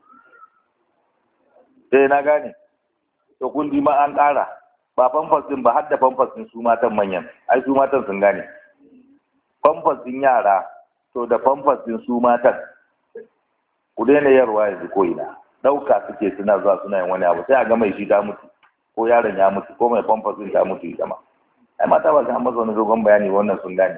eh na gane to kun ji ma an ƙara ba famfas din ba har da famfas din su matan manyan ai su matan sun gane famfas din yara to da famfas din su matan ku daina yarwa yanzu ko ina dauka suke suna zuwa suna yin wani abu sai a ga mai shi ta mutu ko yaron ya mutu ko mai famfa sun ta mutu ita ma ai mata ba su an masa wani dogon bayani wannan sun gane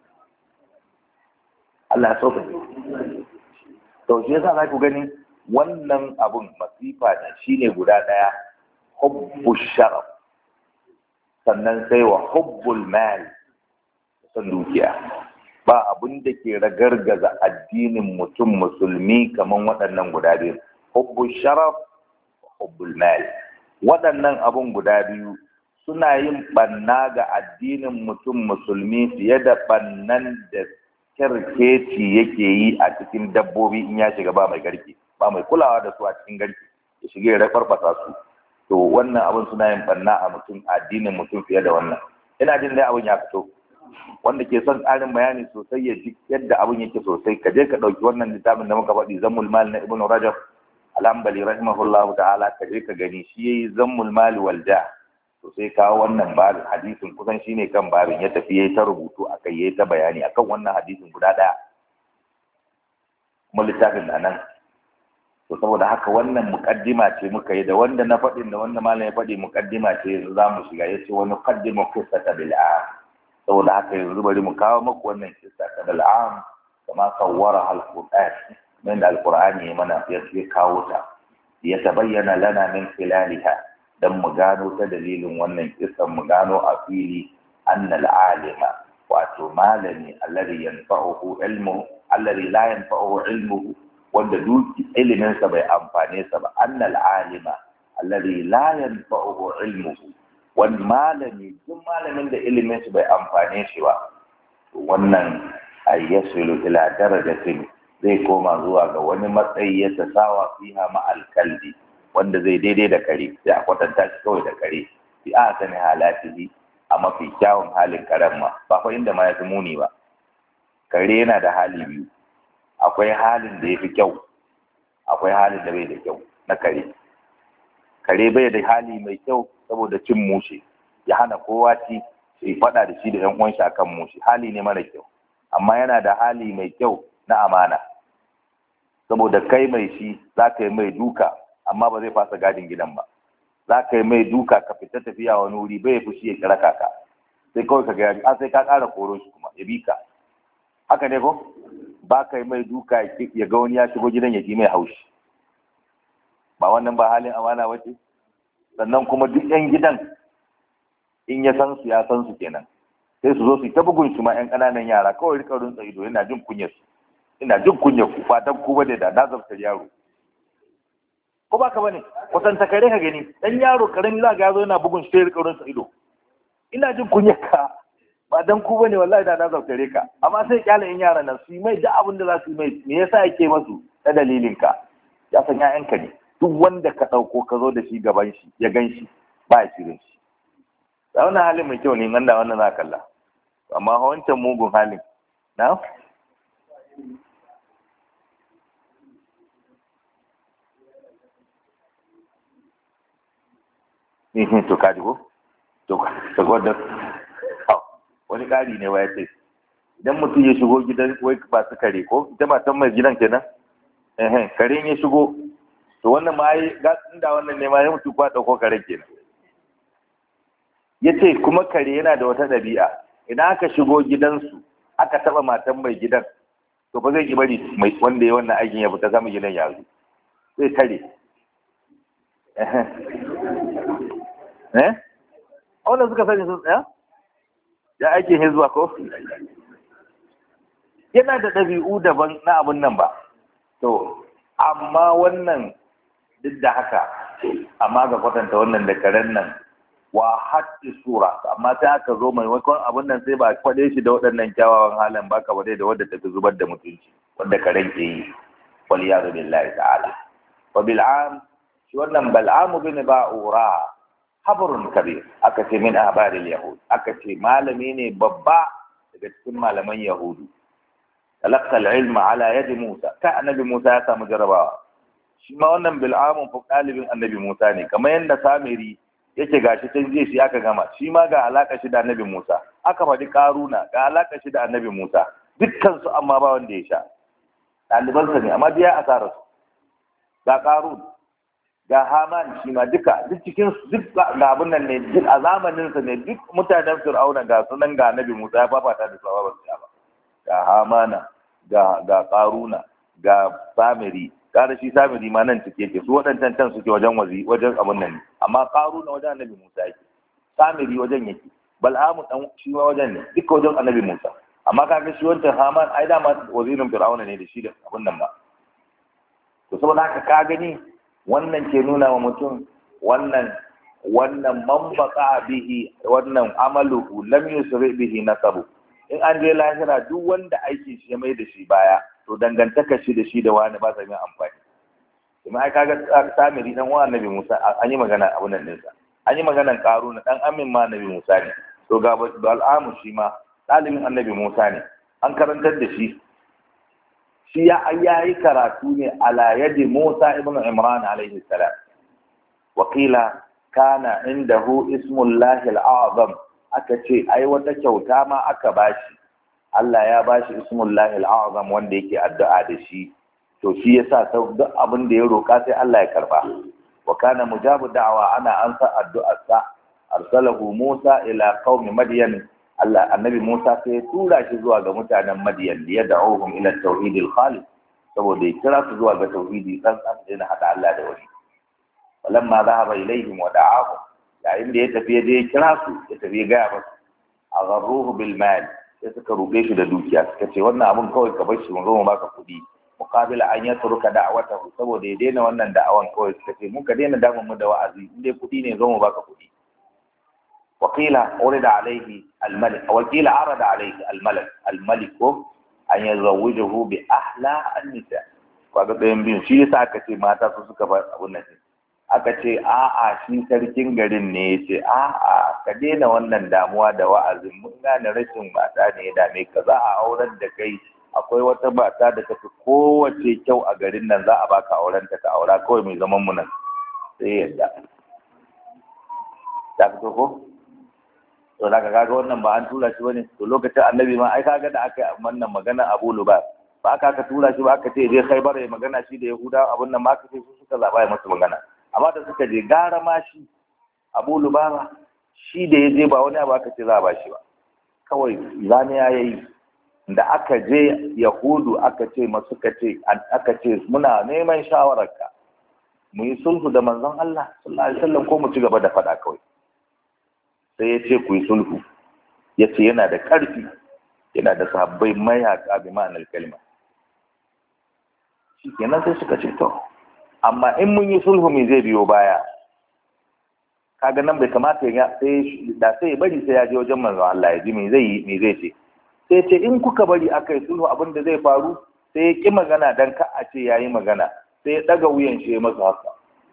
Allah ya sauka to shi yasa za ku gani wannan abun masifa ne shine guda ɗaya hubbu sharaf sannan sai wa hubbul mal san dukiya ba abin da ke ragargaza addinin mutum musulmi kaman waɗannan guda biyu hubbul sharaf wa hubbul mal waɗannan abun guda biyu suna yin banna ga addinin mutum musulmi fiye da bannan da kyarkeci yake yi a cikin dabbobi in ya shiga ba mai garke ba mai kulawa da su a cikin garke ya shiga ya farfasa su to wannan abin suna yin banna a mutum addinin mutum fiye da wannan ina jin dai abin ya fito wanda ke son ƙarin bayani sosai ya ji yadda abin yake sosai ka je ka ɗauki wannan littafin da muka faɗi zammul mal na ibnu rajab al-hanbali rahimahullahu ta'ala ka je ka gani shi yayi zammul mal wal ja to sai kawo wannan babin hadisin kusan shine kan babin ya tafi yayi ta rubutu akai yayi ta bayani akan wannan hadisin guda ɗaya kuma littafin da nan to saboda haka wannan muqaddima ce muka yi da wanda na faɗin da wanda malam ya faɗi muqaddima ce yanzu za mu shiga yace wani qaddimu qissata bil'am saboda haka yanzu bari mu kawo muku wannan kissa ta bil'am kama sawwara al-qur'an min al-qur'ani mana ya kawo ta ya tabayyana lana min khilaliha dan mu gano ta dalilin wannan kissan mu gano a fili annal alima wato malami alladhi yanfa'uhu ilmu alladhi la yanfa'uhu ilmuhu wanda duki iliminsa bai amfane sa ba annal alima alladhi la yanfa'uhu ilmuhu wani malami duk malamin da iliminsa bai amfane shi ba wannan ayyasulu ila darajatin zai koma zuwa ga wani matsayi ya tasawa fiha ma alkalbi wanda zai daidai da kare sai a kwatanta shi kawai da kare fi ahsani halatihi a mafi kyawun halin karen ma ba fa inda ma ya fi muni ba kare yana da hali biyu akwai halin da ya fi kyau akwai halin da bai da kyau na kare kare bai da hali mai kyau saboda cin mushe ya hana kowa ci sai faɗa da shi da yan uwan shi akan mushe hali ne mara kyau amma yana da hali mai kyau na amana saboda kai mai shi za ka yi mai duka amma ba zai fasa gadin gidan ba za ka yi mai duka ka fita tafiya wani wuri bai fushi ya kira kaka sai kawai ka ga sai ka ƙara koro shi kuma ya bi ka haka ne ko ba ka yi mai duka ya ga wani ya shigo gidan ya ji mai haushi ba wannan ba halin amana wace sannan kuma duk yan gidan in ya san su ya san su kenan sai su zo su ta bugun shi ma yan ƙananan yara kawai rika rinsa ido yana jin kunyar su ina jin kunyar ku ba dan ku bane da na zabtar yaro ko ba ka bane kusan ta kare ka gani dan yaro karami za ga yazo yana bugun shi sai rika rinsa ido ina jin kunyar ka ba dan ku bane wallahi da na zautare ka amma sai kyale in yaran nan su yi mai da abin da za su yi mai me yasa yake masu da dalilin ka ya san ƴaƴanka ne duk wanda ka dauko ka zo da shi gaban shi ya gan shi ba ya shirin shi da wannan halin mai kyau ne nan da wannan za kalla amma wancan mugun halin na eh to kaji ko to ka gwada wani ƙari ne ya ce idan mutum ya shigo gidan wai ba su kare ko ita matan mai gidan kenan eh kare ya shigo to wannan ma yi gasin da wannan ne ma ya mutu kwa ɗauko karen kenan ya ce kuma kare yana da wata ɗabi'a idan aka shigo gidansu aka taɓa matan mai gidan to ba zai ki bari mai wanda ya wannan aikin ya fita zama gidan ya zo zai tare eh eh wannan suka sani sun tsaya ya aikin hizba ko yana da ɗabi'u daban na abun nan ba to amma wannan duk da haka amma ga kwatanta wannan da karen nan wa hatti sura amma sai aka zo maimakon abun nan sai ba kwade shi da waɗannan kyawawan halin baka wadai da wadda tafi zubar da mutunci wanda karen ke yi wal yadu billahi ta'ala wa bil'am shi wannan bal'am bin ba'ura habrun kabir aka ce min ahbaril yahud aka ce malami ne babba daga cikin malaman yahudu talaqqa al-ilma ala yadi Musa ka annabi Musa ya samu jarabawa shi ma wannan bil'amun fa dalibin annabi Musa ne kamar yanda Samiri yake gashi tun je shi aka gama shi ma ga alaka shi da annabi Musa aka faɗi Karuna ga alaka shi da annabi Musa dukkan su amma ba wanda ya sha ɗalibansa ne amma biya asarar su ga Karun ga Haman shi ma duka duk cikin duk ga abin nan ne duk a zamanin sa ne duk mutanen Fir'auna ga sunan ga Annabi Musa ya fafata da sawa ba ba ga Hamana ga ga Qaruna ga Samiri kada shi Samiri ma nan cike yake su wadancan can suke wajen wazi wajen abin nan ne amma Qaruna wajen Annabi Musa yake Samiri wajen yake Bal'amu dan shi ma wajen ne duka wajen Annabi Musa amma kaga shi wancan Haman ai da ma wazirin Fir'auna ne da shi da abin nan ba to saboda haka ka gani wannan ke nuna wa mutum wannan wannan man baqa bihi wannan amaluhu lam yusri bihi nasabu in an je lahira duk wanda aiki shi ya mai da shi baya to dangantaka shi da shi da wani ba sa yin amfani kuma ai kaga Samiri dan wa Annabi Musa an yi magana abun nan dinsa an yi maganan Qaruna dan amin ma Annabi Musa ne to ga Bal'amu shi ma dalibin Annabi Musa ne an karantar da shi shi ya yi karatu ne ala yadi Musa ibn Imran alaihi salam wakila kana indahu ismullahi al-azam aka ce ai wata kyauta ma aka bashi Allah ya bashi ismullahi al-azam wanda yake addu'a da shi to shi yasa duk abin da ya roka sai Allah ya karba wa kana mujabu da'wa ana ansa addu'arsa arsalahu Musa ila qaumi madyan Allah annabi Musa sai ya tura shi zuwa ga mutanen Madiyan ya da'uhum ila tauhid al-khalis saboda ya kira su zuwa ga tauhidi dan san da na hada Allah da wani walamma dhahaba ilayhim wa da'ahum yayin da ya tafi ya je ya kira su ya tafi ya gaya musu agharruhu bil mal sai suka rube shi da dukiya suka ce wannan abun kawai ka bar shi mun zo mu baka kuɗi muqabila an yatruka da'watahu saboda ya daina wannan da'awan kawai suka ce mun ka daina damun mu da wa'azi in dai kuɗi ne zo mu baka kuɗi وقيل عرض عليه الملك وقيل عرض عليه الملك الملك أن يزوجه بأحلى النساء kaga ɗayan biyun shi yasa aka ce mata su suka bar abun nan aka ce a'a shi sarkin garin ne ya ce a'a ka daina wannan damuwa da wa'azin mun gane rashin mata ne ya dame ka za a auren da kai akwai wata mata da tafi kowace kyau a garin nan za a baka auren ta ka aura kawai mai zaman mu nan sai yadda ta fito ko to da kaga wannan ba an tura shi bane to lokacin annabi ma ai kaga da aka yi wannan magana Abu Lubab ba aka aka tura shi ba aka ce je Khaibar ya magana shi da Yahuda abun nan ma aka ce su suka zaba ya masa magana amma da suka je gara ma shi Abu Lubaba shi da ya je ba wani abu aka ce za a ba shi ba kawai zaniya yayi da aka je Yahudu aka ce masu suka ce aka ce muna neman shawararka mu yi sulhu da manzon Allah sallallahu alaihi wasallam ko mu ci gaba da fada kawai sai ya ce ku yi sulhu ya ce yana da ƙarfi yana da sahabbai mayaka bi ma'anar kalma shi kenan sai suka ce to amma in mun yi sulhu me zai biyo baya kaga nan bai kamata ya sai da sai ya bari sai ya je wajen manzon Allah ya ji me zai yi me zai ce sai ce in kuka bari aka yi sulhu abin da zai faru sai ya ki magana dan ka a ce yayi magana sai ya daga wuyan shi ya masa haka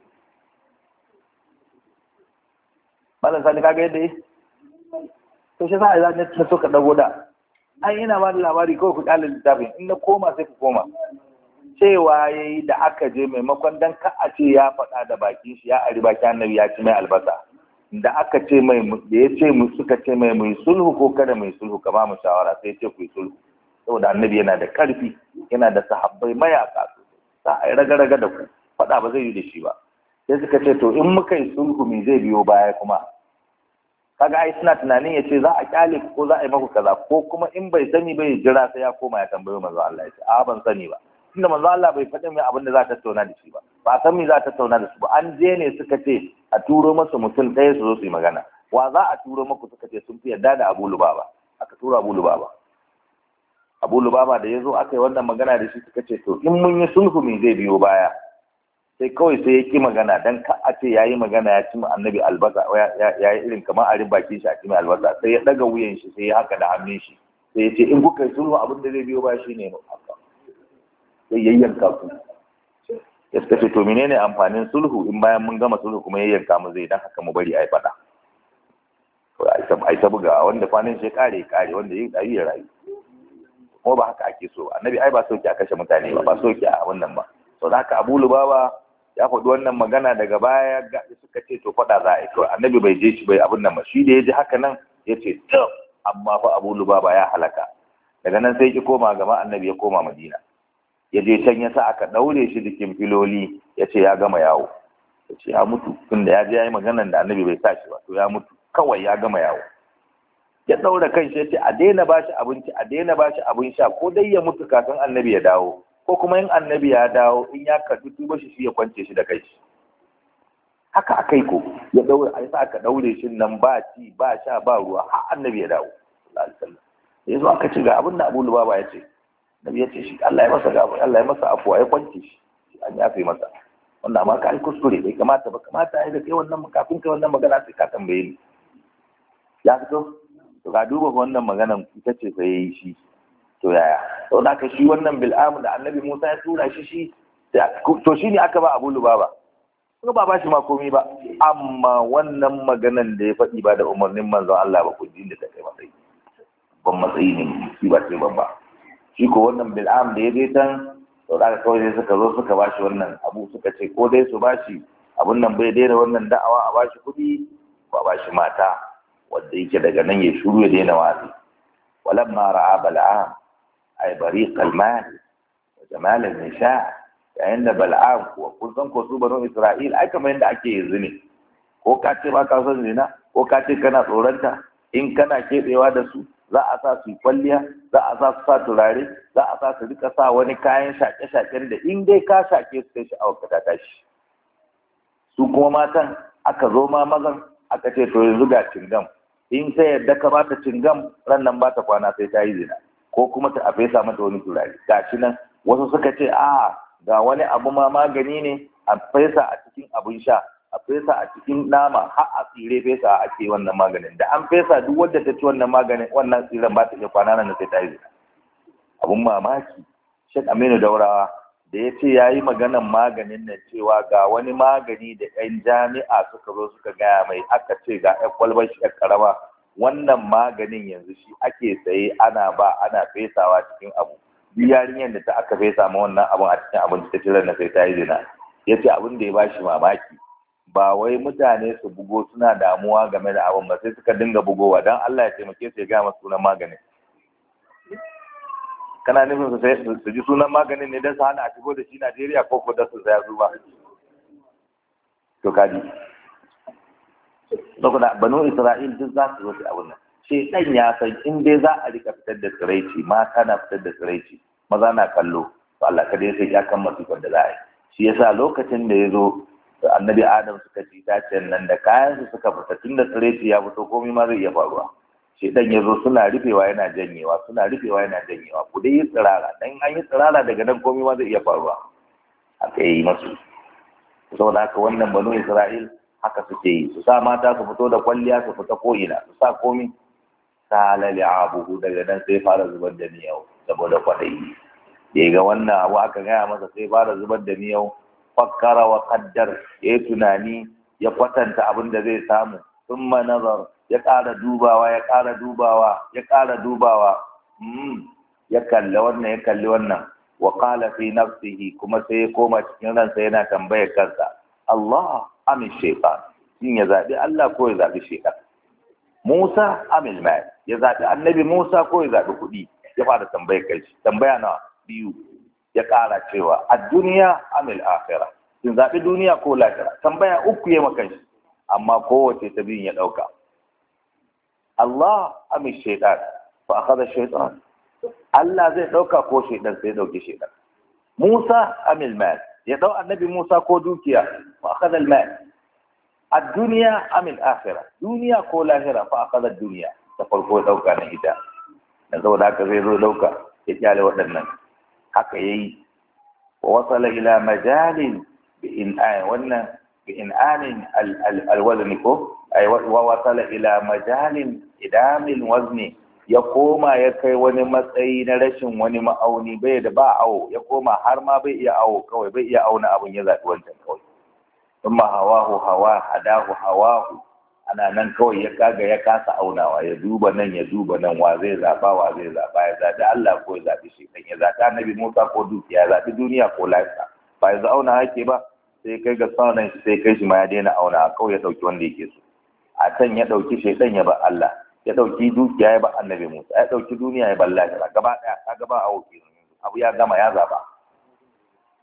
malam sani kaga yadda yi to shi za a zane ta so ka dago da an ina ba da labari kawai ku kyale littafin in na koma sai ku koma cewa ya yi da aka je maimakon dan ka a ce ya faɗa da bakin shi ya ari baki annabi ya ci mai albasa da aka ce mai da ya ce mu suka ce mai mu sulhu ko kada mu sulhu ka ba mu shawara sai ce ku yi sulhu saboda annabi yana da karfi yana da sahabbai mayaka sa a yi raga-raga da ku faɗa ba zai yi da shi ba sai suka ce to in muka yi sulhu me zai biyo baya kuma kaga ai suna tunanin ya ce za a kyale ko za a yi maku kaza ko kuma in bai sani bai jira sai ya koma ya tambayo manzo Allah ya ce a ban sani ba tunda manzo Allah bai faɗi mai abin da za ta tattauna da shi ba ba san me za ta tattauna da su ba an je ne suka ce a turo masa mutum ɗaya su zo su yi magana wa za a turo maku suka ce sun fi yarda da Abu Lubaba aka tura Abu Lubaba Abu Lubaba da ya zo aka yi wannan magana da shi suka ce to in mun yi sulhu me zai biyo baya sai kawai sai ya ki magana dan ka a ce yayi magana ya ci annabi albasa ya yi irin kamar a ribakin shi a ci mai albasa sai ya daga wuyan shi sai ya haka da hannun shi sai ya ce in kuka yi sulhu abin da zai biyo baya shine haka sai yayyanka ku ya suka ce to menene amfanin sulhu in bayan mun gama sulhu kuma yayyanka mu zai dan haka mu bari ai fada to ai ta buga wanda kwanan shi kare kare wanda yi dari ya rayu kuma ba haka ake so annabi ai ba soki a kashe mutane ba ba soki a wannan ba to da haka Abu Lubaba ya faɗi wannan magana daga baya ga suka ce to faɗa za a yi kawai annabi bai je shi bai abin nan ba shi da ya ji haka nan ya ce to amma fa Abu Lubaba ya halaka daga nan sai ki koma gaba annabi ya koma Madina ya je can ya sa aka daure shi jikin filoli ya ce ya gama yawo ya ce ya mutu tunda ya je ya yi maganan da annabi bai sa shi ba to ya mutu kawai ya gama yawo. Ya ɗaura kan shi ya ce a daina ba shi abinci a daina ba shi abin sha ko dai ya mutu kafin annabi ya dawo ko kuma in annabi ya dawo in ya karɓi tuba shi shi ya kwance shi da kai shi. Haka aka yi ko ya ɗaure a yasa aka ɗaure shi nan ba ci ba sha ba ruwa har annabi ya dawo. Ya zo aka ci ga abin da Abu Lubaba ya ce. Nabi ya ce shi Allah ya masa gaba Allah ya masa afuwa ya kwance shi an yafe masa. Wannan amma ka yi kuskure bai kamata ba kamata ya da kai wannan kafin kai wannan magana sai ka tambaye ni. Ya fito? To ka duba wannan maganan ita ce sai yayi shi. To yaya? To da ka shi wannan Bil'am da Annabi Musa ya tura shi shi to shi ne aka ba Abu Lubaba. Kuma ba ba shi ma komai ba amma wannan maganan da ya faɗi ba da umarnin manzon Allah ba ku ji da ta kai matsayi. Ban matsayi ne shi ba sai ban ba. Shi ko wannan Bil'am da ya je tan to da kawai sai suka zo suka ba shi wannan abu suka ce ko dai su ba shi abun nan bai daina wannan da'awa a ba shi kuɗi ba ba shi mata wanda yake daga nan ya shuru ya daina wazi. Walamma ra'a Bal'am ay bariq al-mal wa jamal al-nisha yayin da Bal'am kuwa kun san ko su banu Isra'il ai kamar yadda ake yanzu ne ko ka ce ba ka son zina ko ka ce kana tsoronta in kana keɓewa da su za a sa su kwalliya za a sa su sa turare za a sa su rika sa wani kayan shaƙe-shaƙen da in dai ka shaƙe su kai sha'awar ka ta tashi. Su kuma matan aka zo ma mazan aka ce to yanzu ga cingam in ta yadda ka bata cingam ran nan bata kwana sai ta yi zina ko kuma ta fesa mata wani turare gashi nan wasu suka ce a ga wani abu ma magani ne a fesa a cikin abin sha a fesa a cikin nama har a tsire fesa ake wannan maganin da an fesa duk wadda ta ci wannan maganin wannan tsiren ba ta iya kwana nan sai ta yi zina. Abun mamaki Sheikh Aminu Daurawa da ya ce ya yi maganan maganin nan cewa ga wani magani da 'yan jami'a suka zo suka gaya mai aka ce ga 'yan kwalbar shi 'yan karama wannan maganin yanzu shi ake saye ana ba ana fesawa cikin abu duk yarinyar da ta aka fesa ma wannan abun a cikin abinci ta cire na sai ta yi zina. Ya ce abin da ya ba shi mamaki ba wai mutane su bugo suna damuwa game da abin ba sai suka dinga bugowa don Allah ya taimake su ya gaya masu sunan maganin. Kana nufin su sai su ji sunan maganin ne don su hana a shigo da shi Najeriya ko ko da su saya su ba. To kaji. Saboda banu Isra'il duk za su zo su abin nan. Shedan ya san in dai za a rika fitar da tsiraici mata na fitar da tsiraici maza na kallo to Allah kada ya sai ya kan masifar da za a yi. Shi yasa lokacin da ya zo annabi Adam suka ci itacen nan da kayan su suka fita tun da tsiraici ya fito komai ma zai iya faruwa. Shedan ya zo suna rufewa yana janyewa suna rufewa yana janyewa ku dai yi tsirara dan an yi tsirara daga nan komai ma zai iya faruwa. Haka yi masu. Saboda haka wannan banu Isra'il haka suke yi su sa mata su fito da kwalliya su fita ko'ina su sa komi sala li'abuhu daga nan sai fara zubar da miyau saboda kwaɗayi da ga wannan abu aka gaya masa sai fara zubar da miyau fakkara wa kaddar ya yi tunani ya kwatanta abin da zai samu thumma nazar ya ƙara dubawa ya ƙara dubawa ya ƙara dubawa ya kalli wannan ya kalli wannan wa qala fi nafsihi kuma sai ya koma cikin ransa yana tambayar kansa Allah amin shaitan shin ya zaɓi Allah ko ya zaɓi shaitan Musa amin mal ya zaɓi annabi Musa ko ya zaɓi kuɗi ya fara tambayar kai tambaya na biyu ya ƙara cewa a duniya amil akhira shin zaɓi duniya ko lahira tambaya uku ya maka shi amma kowace ta biyun ya ɗauka Allah amin shaitan fa akhadha shaitan Allah zai ɗauka ko shaitan sai ɗauki shaitan Musa amil mal ya dau annabi Musa ko dukiya fa akhadha al-mal ad-dunya am al-akhirah duniya ko lahira fa akhadha ad-dunya ta farko dauka na ita dan saboda haka zai zo dauka ya kyale waɗannan haka yayi wa wasala ila majalin bi in ay wannan bi in anin al-wazn ko ay wa wasala ila majalin idamil wazni ya koma ya kai wani matsayi na rashin wani ma'auni bai da ba awo ya koma har ma bai iya awo kawai bai iya auna abin ya zaɓi wancan kawai thumma hawahu hawa hadahu hawahu ana nan kawai ya kaga ya kasa aunawa ya duba nan ya duba nan wa zai zaɓa wa zai zaɓa ya zaɓi Allah ko ya zaɓi shi ya zaɓi annabi Musa ko dukiya ya zaɓi duniya ko lafiya ba yanzu auna yake ba sai kai ga sauran shi sai kai shi ma ya daina auna kawai ya ɗauki wanda yake so a can ya ɗauki shaitan ya ba Allah ya ɗauki dukiya ya ba annabi Musa ya ɗauki duniya ya balla shi gaba ɗaya ka gaba a wuce abu ya gama ya zaba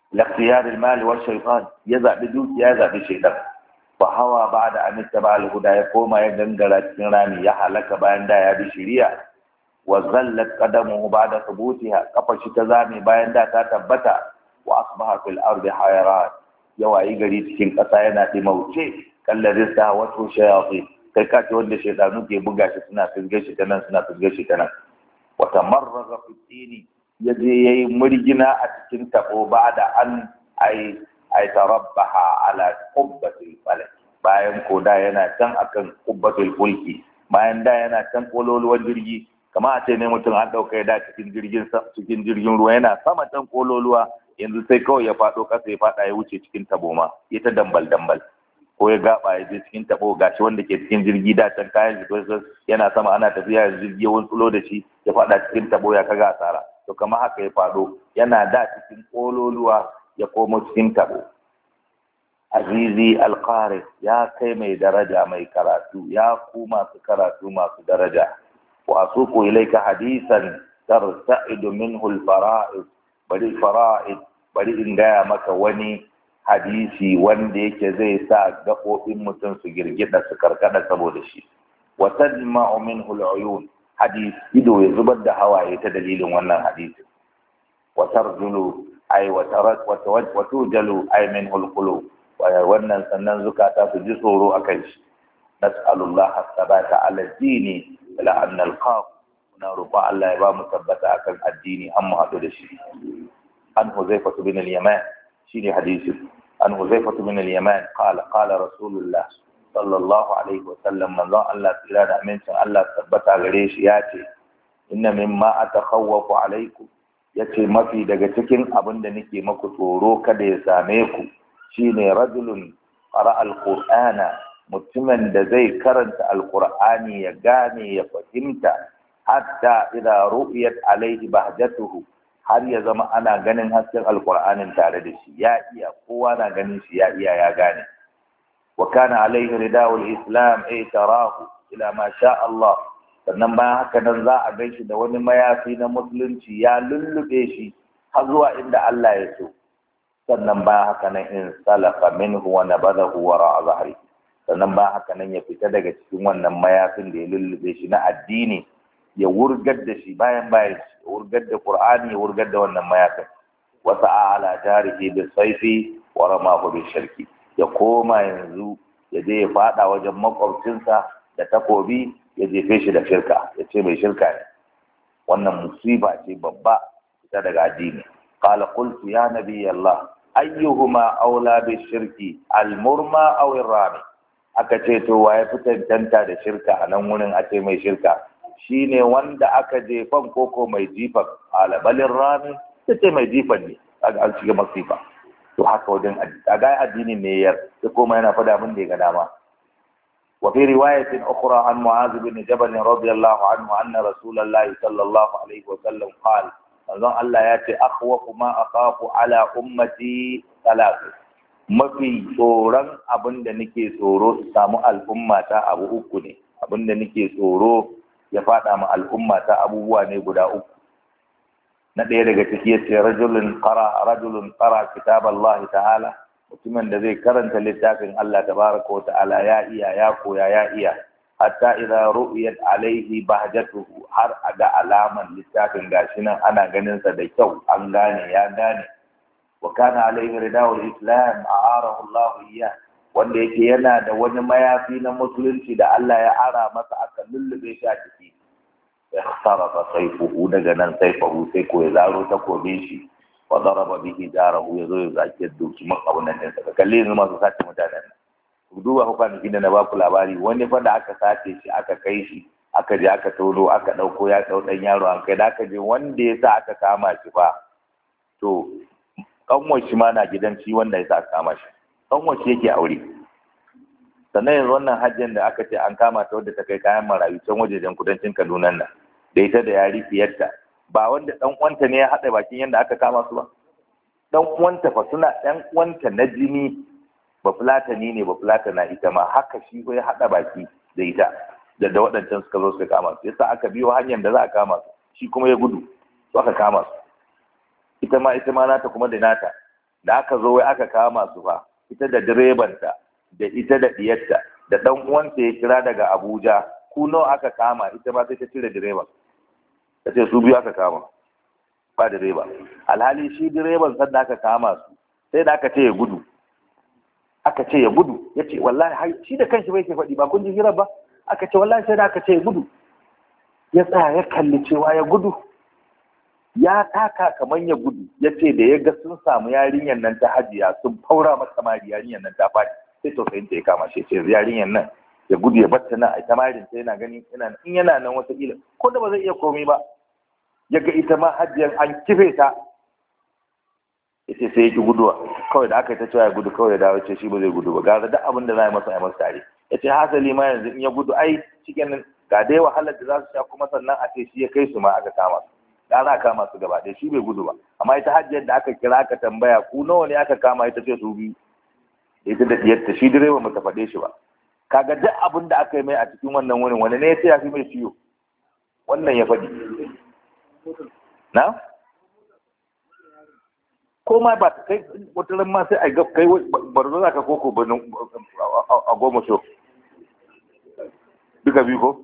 لاختيار المال والشيطان يزعب دوكيا يزعب الشيطان فهوى بعد أن اتبع الهدى يقوم يغنغر التنراني يحلك بأن دا يبي شريعة وظلت قدمه بعد ثبوتها قفش تزامي بأن دا تتبتا وأصبح في الأرض حيران يوائي قريب كن قصائنا تموتي كالذي استهوته الشياطين kai ka ce wanda shaitanu ke buga shi suna fisge shi ta nan suna fisge shi ta nan wata marraga fitini ya je ya yi murgina a cikin tabo ba da an ai ai tarabbaha ala qubbatil falak bayan ko da yana can akan qubbatul fulki bayan da yana can kololuwan jirgi kamar a ce ne mutum an dauka ya da cikin jirgin cikin jirgin ruwa yana sama can kololuwa yanzu sai kawai ya fado kasa ya fada ya wuce cikin tabo ma ya ta dambal dambal ko ya gaba ya je cikin tabo gashi wanda ke cikin jirgi da can kayan shi yana sama ana tafiya jirgi wani tsulo da shi ya fada cikin tabo ya kaga asara to kamar haka ya fado yana da cikin kololuwa ya komo cikin tabo azizi alqari ya kai mai daraja mai karatu ya ku masu karatu masu daraja wa asuqu ilayka hadisan tarta'idu minhu alfara'id bari fara'id bari in gaya maka wani hadisi wanda yake zai sa gaɓoɓin mutum su girgida su karkada saboda shi wa tadma'u minhu al'uyun hadis ido ya zubar da hawaye ta dalilin wannan hadisi wa tarjulu ay wa tarat wa tujalu ay minhu al-qulub wannan sannan zukata su ji tsoro akan shi nas'alullah as-sabata 'ala ad-dini la an nalqa na ruba Allah ya ba mu tabbata akan addini an mu hadu da shi an Huzaifa bin al-Yaman shine hadisi عن حذيفة بن اليمان قال قال رسول الله صلى الله عليه وسلم من ظن الله تعالى من شان الله ثبت غريش ياتي إن مما أتخوف عليكم yace mafi daga cikin abin da nake maku tsoro kada ya same ku shine rajulun qara alqur'ana mutumin da zai karanta alqur'ani ya gane ya fahimta hatta idza ru'yat alayhi bahjatuhu har ya zama ana ganin hasken alkur'anin tare da shi ya iya kowa na ganin shi ya iya ya gane wa kana alaihi ridawul islam ay tarahu ila ma sha Allah sannan bayan haka nan za a gaishe da wani mayafi na musulunci ya lullube shi har zuwa inda Allah ya so sannan bayan haka nan in salafa minhu wa nabadahu wara zahri sannan bayan haka nan ya fita daga cikin wannan mayafin da ya lullube shi na addini ya wurgar da shi bayan bayan shi ya wurgar da Qur'ani ya wurgar da wannan mayafin wasa ala jarihi bi sayfi wa ramahu bi shirki ya koma yanzu ya je ya fada wajen makwabcinsa da takobi ya jefe shi da shirka ya ce mai shirka ne wannan musiba ce babba ita daga addini qala qultu ya nabiy Allah ayyuhuma aula bi shirki al-murma aw ar-rami aka ce to waye fitantanta da shirka a nan wurin a ce mai shirka shine wanda aka jefan koko mai jifan alabalin rami ta ce mai jifan ne kaga an shiga masifa to haka wajen kaga addini ne yar sai kuma yana fada min da ga dama wa fi riwayatin ukhra an mu'adh bin jabal radiyallahu anhu anna rasulullahi sallallahu alaihi wa sallam qala manzon Allah ya ce akhwafu ma akhafu ala ummati salat mafi tsoron abinda nake tsoro su samu al'umma ta abu uku ne abinda nake tsoro ya fada ma al'umma ta abubuwa ne guda uku na ɗaya daga ciki yace rajulun qara rajulun qara kitaballahi ta'ala mutumin da zai karanta littafin Allah tabaraka wa ta'ala ya iya ya koya ya iya hatta idza ru'yat alaihi bahjatuhu har aga alaman littafin gashi nan ana ganin sa da kyau an gane ya gane wa kana alaihi ridawul islam a'arahu Allah iyyah wanda yake yana da wani mayafi na musulunci da Allah ya ara masa aka lullube shi a ciki ya sarrafa saifuhu daga nan saifuhu sai ko ya zaro takobin shi wa daraba bihi darahu ya zo ya zaki doki makabunan din sa kalle ne masu sace mutanen nan duba ko kan da na ba ku labari wani fa da aka sace shi aka kai shi aka je aka taulo aka dauko ya dau dan yaro an kai da aka je wanda ya sa aka kama shi fa to kanwar shi ma na gidan shi wanda ya sa aka kama shi kanwar shi yake aure sannan yanzu wannan hajjin da aka ce an kama ta wadda ta kai kayan marayu can wajejen kudancin Kaduna nan da ita da yari fiyarta ba wanda dan uwanta ne ya hada bakin yanda aka kama su ba dan uwanta fa suna dan uwanta na jini ba fulatani ne ba fulatana ita ma haka shi ko ya hada baki da ita da da waɗancan suka zo suka kama su yasa aka biyo hanyar da za a kama su shi kuma ya gudu su aka kama su ita ma ita ma nata kuma da nata da aka zo wai aka kama su fa ita da direbanta da ita da diyarta da dan uwanta ya kira daga Abuja, ku nawa aka kama, ita ba sai ta cire direban ta ce su biyu aka kama ba direba. Alhali shi direban sanda aka kama su sai da aka ce ya gudu, aka ce ya gudu ya ce wallahi shi da kanshi bai ke faɗi ba kun ji hirar ba, aka ce wallahi sai da aka ce ya gudu, ya tsaya ya kalli cewa ya gudu, ya taka kamar ya gudu, ya ce da ya ga sun samu yarinyar nan ta hajiya sun faura masa mari yarinyar nan ta faɗi sai tausayin ta ya kama shi, ce yarinyar nan ya gudu ya batta nan a ita marin ta yana gani in yana nan wataƙila ko da ba zai iya komai ba, ya ga ita ma hajiyar an kife ta, ya ce sai ya ki guduwa kawai da aka yi ta cewa ya gudu kawai ya dawo ce shi ba zai gudu ba, gara duk abin da za a yi masa a yi masa tare. Ya ce hasali ma yanzu in ya gudu ai cikin ga dai wahalar da za su sha kuma sannan a ce shi ya kai su ma aka kama su, gara aka kama su gaba ɗaya shi bai gudu ba. Amma ita hajiyar da aka kira aka tambaya ku nawa ne aka kama, ita ce su biyu, ita da diyarta, shi direba ba ta faɗe shi ba. Kaga duk abin da aka yi mai a cikin wannan wurin wani ne ya ce ya fi mai ciwo, wannan ya faɗi na ko ma ba ta kai wata ran ma sai a ga kai barzo za ka koko a goma sho duka biyu ko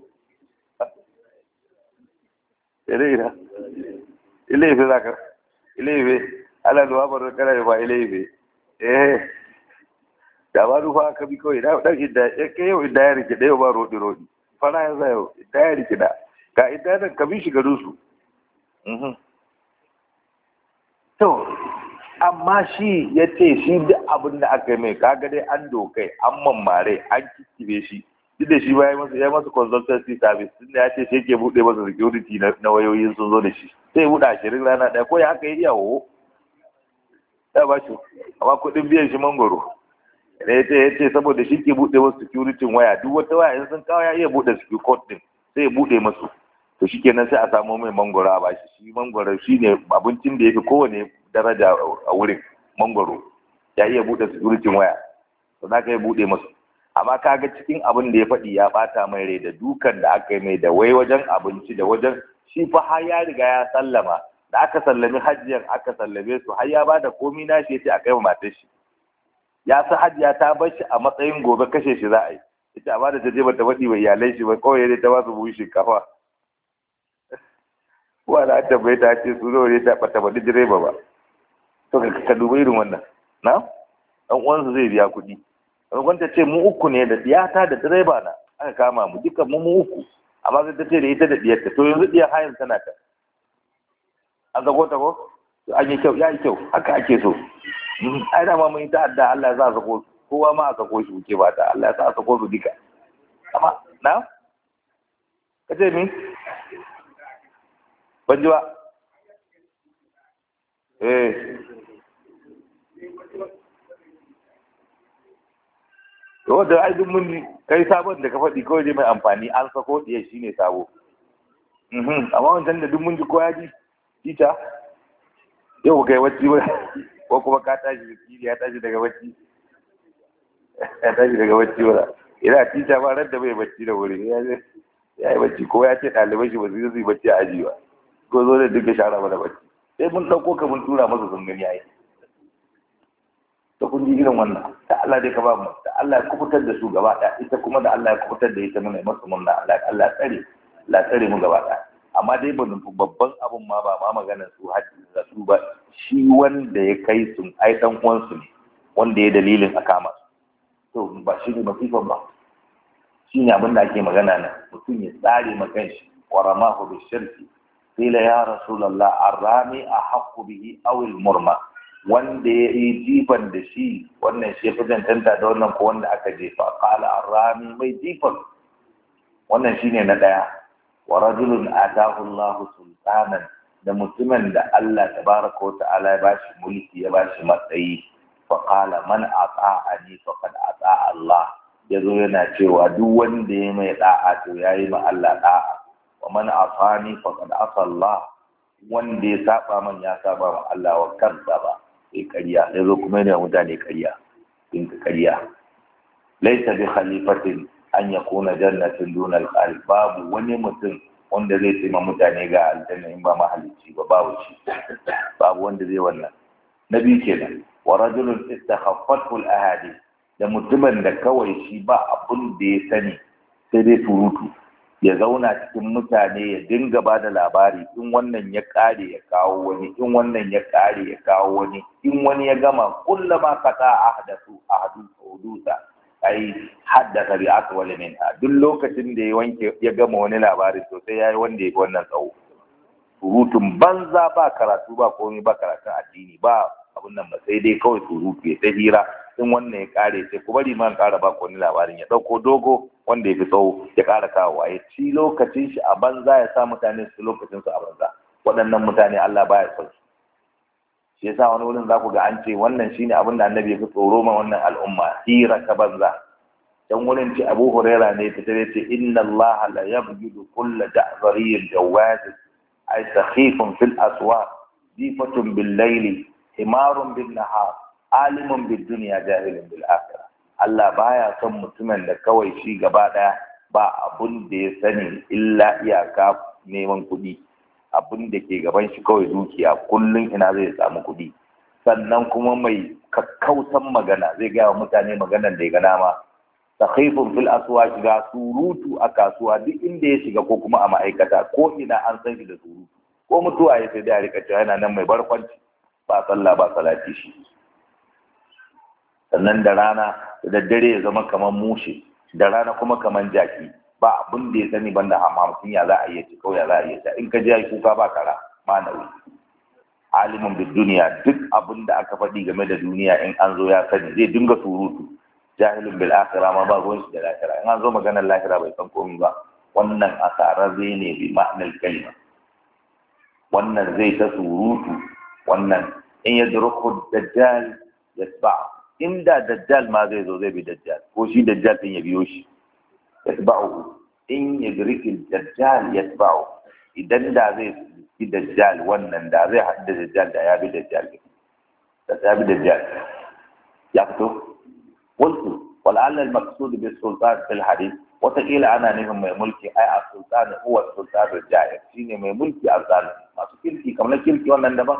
ire ira ile ife za ka ile ife ala luwa barzo kana ba ile ife eh da ba rufa ka bi kawai da dan idda kai yau idda ya rike da yau ba rodi rodi fara ya zai yau idda ya rike da ga idda da ka bi shi garin su mhm to amma shi ya ce shi duk abin da aka yi mai kaga dai an dokai an mammare an kikkibe shi duk da shi ba ya masa ya masa consultancy service tun da ya ce shi ke buɗe masa security na wayoyin sun zo da shi sai ya buɗe ashirin rana ɗaya ko ya haka ya iya wo ya ba shi amma kuɗin biyan shi mangoro da ya ce ya ce saboda shi ke buɗe masa security waya duk wata waya in sun kawo ya iya buɗe security code din sai ya buɗe masu to shi kenan sai a samu mai mangoro a bashi shi mangoro shi ne abincin da ya fi kowane daraja a wurin mangoro ya iya buɗe security waya to za ka yi buɗe masu. Amma kaga cikin abin da ya faɗi ya ɓata mai rai da dukan da aka yi mai da wai wajen abinci da wajen shi fa har ya riga ya sallama da aka sallami hajjiyar aka sallame su har ya bada komi na shi yace a kai wa matar shi ya sa hajjiya ta bar shi a matsayin gobe kashe shi za a yi ita amma da ta je bata faɗi wa iyalai shi ba kawai dai ta ba su buhu shinkafa wa da ta bai ta ce su ne ta bata faɗi direba ba to ka duba irin wannan na dan uwansu zai biya kuɗi wanda ce mu uku ne da diyata da direba na aka kama mu duka mu mu uku amma sai ta ce da ita da diyarta to yanzu diyar hayan tana ta an zago ta ko an yi kyau ya yi kyau haka ake so ai da ma mun yi ta'adda Allah ya sa sako kowa ma a sako shi kuke ba ta Allah ya sa sako su duka amma na kace mi ban ji ba eh to da ai duk mun kai sabon da ka faɗi kawai dai mai amfani an sako diya shine sabo mhm amma wancan da duk mun ji ko ya ji tita yau kai wacce ba ko kuma ka tashi da ya tashi daga bacci ya tashi daga bacci ba ina tita ba ran da bai bacci da wuri ya ya yi bacci ko ya ce ɗalibai shi ba su yi bacci a aji ba ko zo da duka shara mana bacci sai mun ɗauko ka mun tura masa sun gani yayi to kun ji irin wannan da Allah dai ka ba mu da Allah ya kubutar da su gaba ɗaya ita kuma da Allah ya kubutar da ita muna masu munna Allah Allah tsare Allah tsare mu gaba ɗaya amma dai babban abun ma ba ma maganar su haji da su ba shi wanda ya kai su ai dan uwan su ne wanda ya dalilin a kama su to ba shi ne masifan ba shi ne abin da ake magana na mutum ya tsare ma kanshi wa ramahu bi shirki qila ya rasulullah arrami ahqqu bihi aw al murma wanda ya yi jifan da shi wannan shi fi tantanta da wannan ko wanda aka jefa qala arrami mai jifan wannan shine na daya wa rajulun atahu Allahu sultanan da mutumin da Allah tabaraka wa ta'ala ya bashi mulki ya bashi matsayi fa qala man ata'ani faqad ata'a Allah yazo yana cewa duk wanda ya mai da'a to yayi ma Allah da'a wa man afani faqad asa Allah wanda ya saba man ya saba ma Allah wa kazzaba sai kariya yazo kuma yana mutane kariya in ka kariya laysa bi khalifatin an yakuna jannatin duna al-qalb babu wani mutum wanda zai tsima mutane ga aljanna in ba mahalicci ba babu shi babu wanda zai wannan nabi kenan wa rajulun istakhaffathu al-ahadith da mutumin da kawai shi ba abun da ya sani sai dai surutu, ya zauna cikin mutane ya dinga ba da labari, in wannan ya kare ya kawo wani, in wannan ya kare ya kawo wani, in wani ya gama kullama qata ahdathu ahadu hudusa ai haddasa bi aqwal minha, duk lokacin da ya wanke ya gama wani labari to sai yayi wanda yake wannan tsawo. Surutun banza, ba karatu ba komai, ba karatun addini ba abun nan ba, sai dai kawai surutu ya ta hira, in wannan ya kare sai ku bari man kara ba wani labarin ya dauko dogo wanda ya fi tsawo ya kara kawo ya ci lokacin shi a banza, ya sa mutane su lokacin su a banza. Waɗannan mutane Allah baya son su. Shi yasa wani wurin za ku ga an ce wannan shine abin da Annabi ya fi tsoro ma wannan al'umma, hira ta banza. Dan wurin ce Abu Huraira ne ta tare ce inna Allah la yabghidu kulla da'zariyyin jawaz ay sakhifun fil aswaq difatun bil layli himarun bin nahar alimun bid dunya jahilun bil akhirah. Allah baya son mutumin da kawai shi gaba daya ba abun da ya sani illa iyaka neman kuɗi, abun da ke gaban shi kawai dukiya, kullum ina zai samu kuɗi, sannan kuma mai kakkausan magana, zai gaya wa mutane maganar da ya gana ma, sakhifun fil aswaq, ga surutu a kasuwa duk inda ya shiga ko kuma a ma'aikata ko ina an san shi da surutu, ko mutuwa ya sai da rika cewa yana nan mai barkwanci, ba sallah ba salati shi. Sannan da rana da daddare ya zama kamar mushe, da rana kuma kamar jaki, ba abin da ya sani banda hamsin ya za a iya ci kawai ya za a iya ci, in ka ji ya kuka ba kara ma nauyi. Alimin bid duniya, duk abin da aka faɗi game da duniya in an zo ya sani, zai dinga surutu. Jahilun bil akhirah, ma ba ruwan shi da lahira, in an zo maganar lahira bai san komai ba. Wannan asararre ne bi ma'anar kalma, wannan zai ta surutu. Wannan in yadruku dajjal yasba, inda dajjal ma zai zo zai bi dajjal, ko shi dajjal din ya biyo shi, yasba'u. In yadrikil dajjal yasba'u, idan da zai bi dajjal, wannan da zai haɗu da dajjal da ya bi dajjal, da ya bi dajjal ya fito. Qultu wal'alla al-maqsud bis sultan fil hadith, wataƙila ana nufin mai mulki, ai a sultan huwa sultan al-jahil, shine mai mulki a zalimi, masu kirki kamar kirki wannan daban.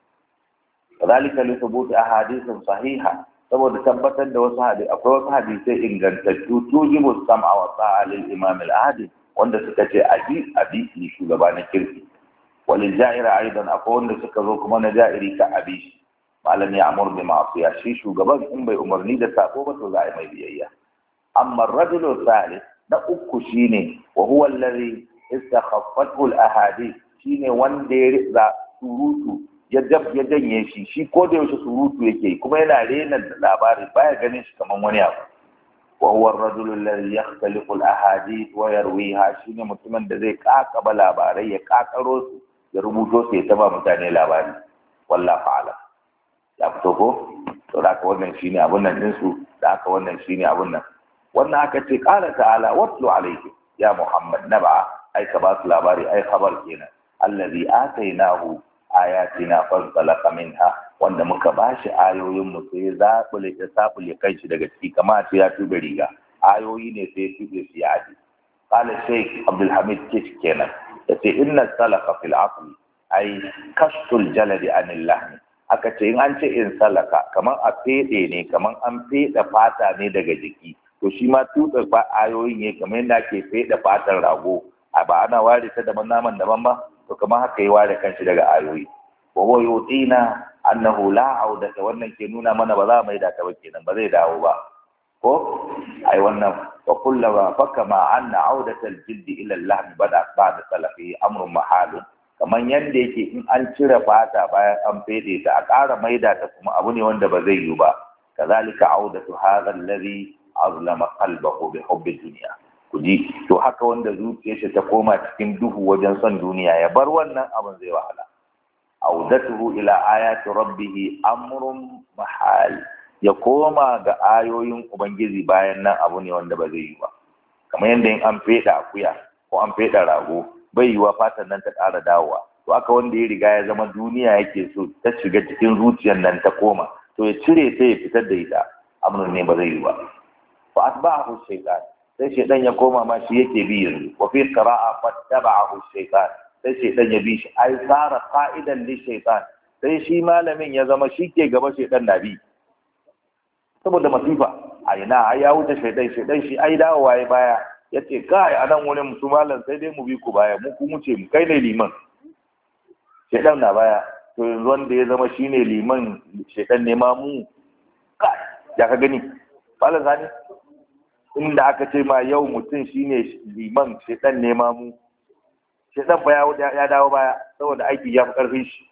Kadhalika li thubuti ahadithun sahiha, saboda tabbatar da wasu hadisi, akwai wasu hadisai ingantattu tujibu sam'a wa ta'a lil imam al-adil, wanda suka ce abi abi ni shugaba na kirki. Walil ja'ira aidan, akwai wanda suka zo kuma na ja'iri ka abi shi, malam ya amur bi ma'asiya, shi shugaban in bai umarni da sako ba to za a yi mai biyayya. Amma rajulu thalith, na uku shine wa huwa alladhi istakhaffathu al-ahadith, shine wanda ya riza surutu ya jab ya janye shi, shi ko da yaushe surutu yake kuma yana rena labari, baya ganin shi kaman wani abu. Wa huwa ar-rajulu alladhi yakhtaliqu al-ahadith wa yarwiha, shine mutumin da zai kakaba labarai, ya kakaro su, ya rubuto su, ya taba mutane labari. Wallahi fa'ala. Ya fito ko? To da aka wannan shine abun nan din su, da aka wannan shine abun nan. Wannan aka ce qala ta'ala watlu alayhi ya Muhammad naba, ai ka ba su labari, ai khabar kenan. Allazi atainahu ayatina fansalaka minha, wanda muka bashi ayoyin mu sai zabule ta sabule kanshi daga ciki, kamar ce ya tube riga, ayoyi ne sai tube su ya aji. Qala Sheikh Abdul Hamid Kish kenan, yace inna salaka fil aqli ai kashtul jaladi anil lahmi, aka ce in an ce in salaka kamar a fede ne, kamar an fede fata ne daga jiki, to shi ma tuɓe ayoyin ne kamar yadda ake fede fatar rago, a ba ana ware ta daban naman daban ba, to kamar haka yi ware kanshi daga ayoyi. Wa huwa yutina annahu la audata, wannan ke nuna mana ba za mu yi da ta ba kenan, ba zai dawo ba ko ai wannan. wa kullama fakama anna audatal jildi ila al-lahm bada ba'da salafi amrun mahalun, kamar yadda yake in an cire fata bayan an fede ta a ƙara maida ta kuma abu ne wanda ba zai yi ba. Kazalika audatu hadha alladhi azlama qalbahu bi hubbi dunya, kuji to haka wanda zuciyar shi ta koma cikin duhu wajen son duniya, ya bar wannan abin zai wahala. Audatuhu ila ayati rabbih amrun mahal, ya koma ga ayoyin ubangiji bayan nan abu ne wanda ba zai yi ba. Kamar yadda in an feda akuya ko an feda rago bai yiwa fatan nan ta ƙara dawowa, to haka wanda ya riga ya zama duniya yake so ta shiga cikin zuciyar nan ta koma, to ya cire sai ya fitar da ita, amrun ne ba zai yi ba. Fa atba'ahu shaytan, sai shaytan ya koma ma shi yake bi yanzu. Wa fi qira'a fattaba'ahu shaytan, sai shaytan ya bi shi, ai sara qa'idan li shaytan, sai shi malamin ya zama shi ke gaba shaidan na bi saboda masifa a ina ai ya wuce shaidan shaidan shi ai dawowa ya baya ya ce kai a nan wurin musu malam sai dai mu bi ku baya mu ku muce mu kai ne liman shaidan na baya to yanzu wanda ya zama shine liman shaidan ne ma mu kai ya ka gani malam sani inda aka ce ma yau mutum shine liman shaidan ne ma mu shaidan baya ya dawo baya saboda aiki ya fi karfin shi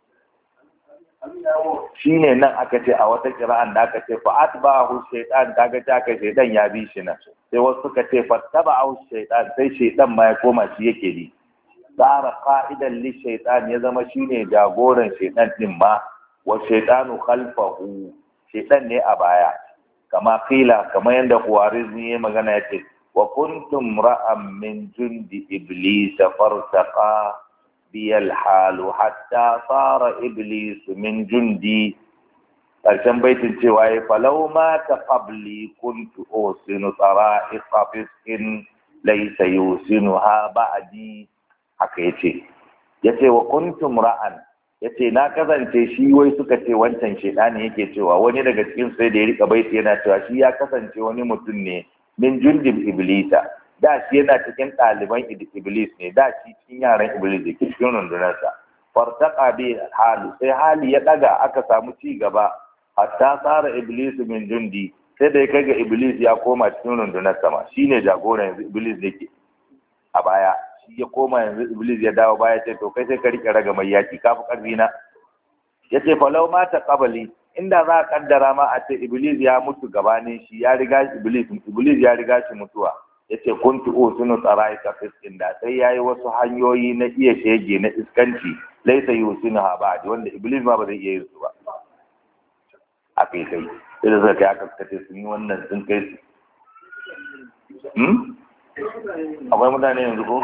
shi ne nan aka ce a wata kira'an da aka ce fa atba'ahu shaytan kaga ta kai shaytan ya bi shi nan sai wasu suka ce fa taba'ahu shaytan sai shaytan ma ya koma shi yake bi tsara qa'idan li shaytan ya zama shine jagoran shaytan din ma wa shaytanu khalfahu shaytan ne a baya kama qila kamar yanda Khawarizmi ya magana yace wa kuntum ra'am min jundi iblis fartaqa biyal halu hatta fara iblis min jundi ƙarshen baitin cewa ya falau ma ta qabli kuntu usinu tsara'iqa fiskin laysa yusinu ha ba'di haka yace yace wa kuntum ra'an yace na kasance shi wai suka ce wancan shedani yake cewa wani daga cikin sai da ya rika baiti yana cewa shi ya kasance wani mutum ne min jundib iblisa da shi yana cikin ɗaliban iblis ne da shi cikin yaran iblis da ke cikin rundunarsa fartaka bi halu sai hali ya ɗaga aka samu ci gaba hatta tsara iblis min jundi sai da ya kai ga iblis ya koma cikin rundunar sama shine jagoran yanzu iblis ne ke a baya shi ya koma yanzu iblis ya dawo baya ce to kai sai ka rike raga mai yaki kafi karfi na yace falau ma ta qabali inda za a kaddara ma a ce iblis ya mutu gabanin shi ya riga iblis iblis ya riga shi mutuwa yace kuntu usunu tsaraika fiskin da sai yayi wasu hanyoyi na iya shege na iskanci laisa yusinu ha ba'di wanda iblis ma ba zai iya yin su ba akai kai sai da zaka aka kace sun yi wannan sun kai su hmm akwai mutane yanzu ko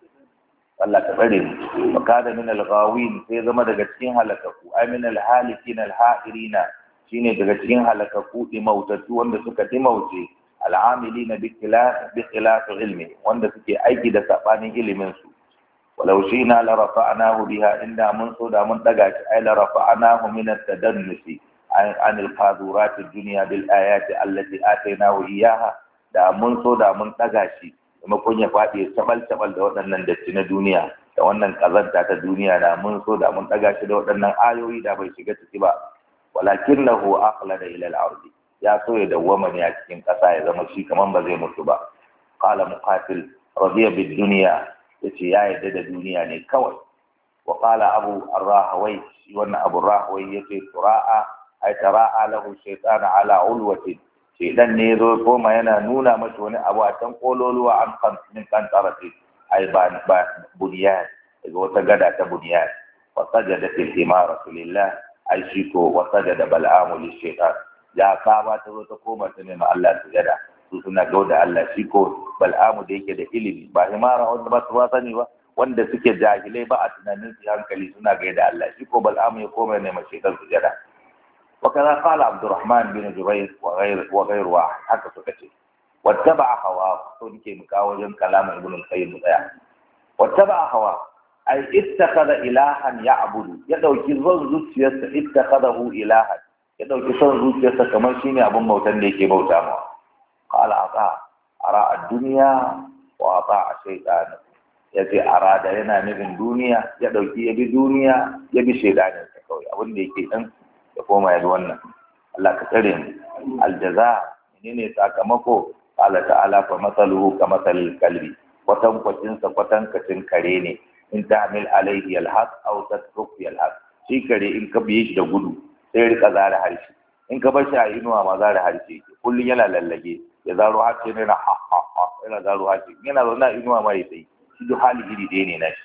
Allah ka tsare mu fakada min al-ghawin sai zama daga cikin halakaku ay min al-halikin al-ha'irina shine daga cikin halakaku imautatu wanda suka timauce al'amilina bi khilaf ilmi wanda suke aiki da sabanin ilimin su walau shina la rafa'nahu biha inda mun so da mun daga shi ay la rafa'nahu min at-tadannusi an al-qadurat ad-dunya bil ayati allati atainahu iyyaha da mun so da mun daga shi maimakon ya faɗi tabal tabal da waɗannan datti na duniya da wannan kazanta ta duniya da mun so da mun daga shi da waɗannan ayoyi da bai shiga ciki ba walakinahu aqlada ila al-ardi ya so ya dawwama ne a cikin ƙasa ya zama shi kaman ba zai mutu ba qala muqatil radiya bid dunya yace ya yarda da duniya ne kawai wa qala abu ar-rahawai shi wannan abu ar-rahawai yace tura'a ay tara'a lahu shaytan ala ulwatin shaytan ne zo koma yana nuna masa wani abu a can kololuwa an kan min kan tarati ay ba bunyan daga wata gada ta bunyan fa sajada fil imarati lillah ay shi ko wa sajada bal'amu lish-shaytan ya kaba ta zo ta koma ta nema Allah su gada su suna gauda Allah shi ko bal'amu da yake da ilimi ba himara wanda ba su ba sani ba wanda suke jahilai ba a tunanin su hankali suna gaida Allah shi ko bal'amu ya koma nema shekar su gada wa kaza qala Abdurrahman bin Jubayr wa ghayr wa ghayr wa haka suka ce wattaba hawa to nake mu kawo wajen kalamin Ibn al-Qayyim tsaya wattaba hawa ay ittakhadha ilahan ya'budu ya dauki zon zuciyarsa ittakhadahu ilahan ya ɗauki son zuciyarsa kamar shi ne abin bautan da yake bauta ma qala ata ara ad-dunya wa ata shaytan yace arada yana nufin duniya ya ɗauki ya bi duniya ya bi shaytanin sa kawai abin da yake dan ya koma ya bi wannan Allah ka tsare mu aljaza menene sakamako qala ta'ala fa masaluhu ka masalil kalbi kwatan kwatin sa kwatan kacin kare ne in ta'mil alayhi alhaq aw tatruk alhaq shi kare in ka biye shi da gudu sai rika zara harshe in ka bar shi a inuwa ma zara harshe kullum yana lallage ya zaro harshe ne na ha ha ha yana zaro harshe yana zaune a inuwa ma ya sai shi duk hali iri ɗaya ne na shi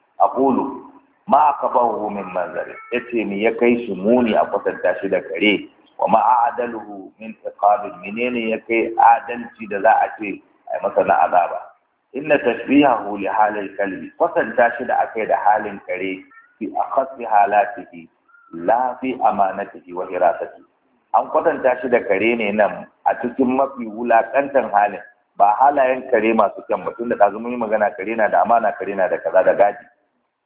aqulu ma akabahu min manzari yace me ya kai shi muni a kwatanta shi da kare wa ma a'daluhu min iqabil menene ya kai adalci da za a ce ai masa na azaba inna tashbihahu li halil kalbi kwatanta shi da akai da halin kare fi akhassi halatihi la fi amanatihi wa hirasati an kwatanta shi da kare ne nan a cikin mafi wulakantan halin ba halayen kare masu kyan mutum da ɗazu mun yi magana kare na da amana kare na da kaza da gadi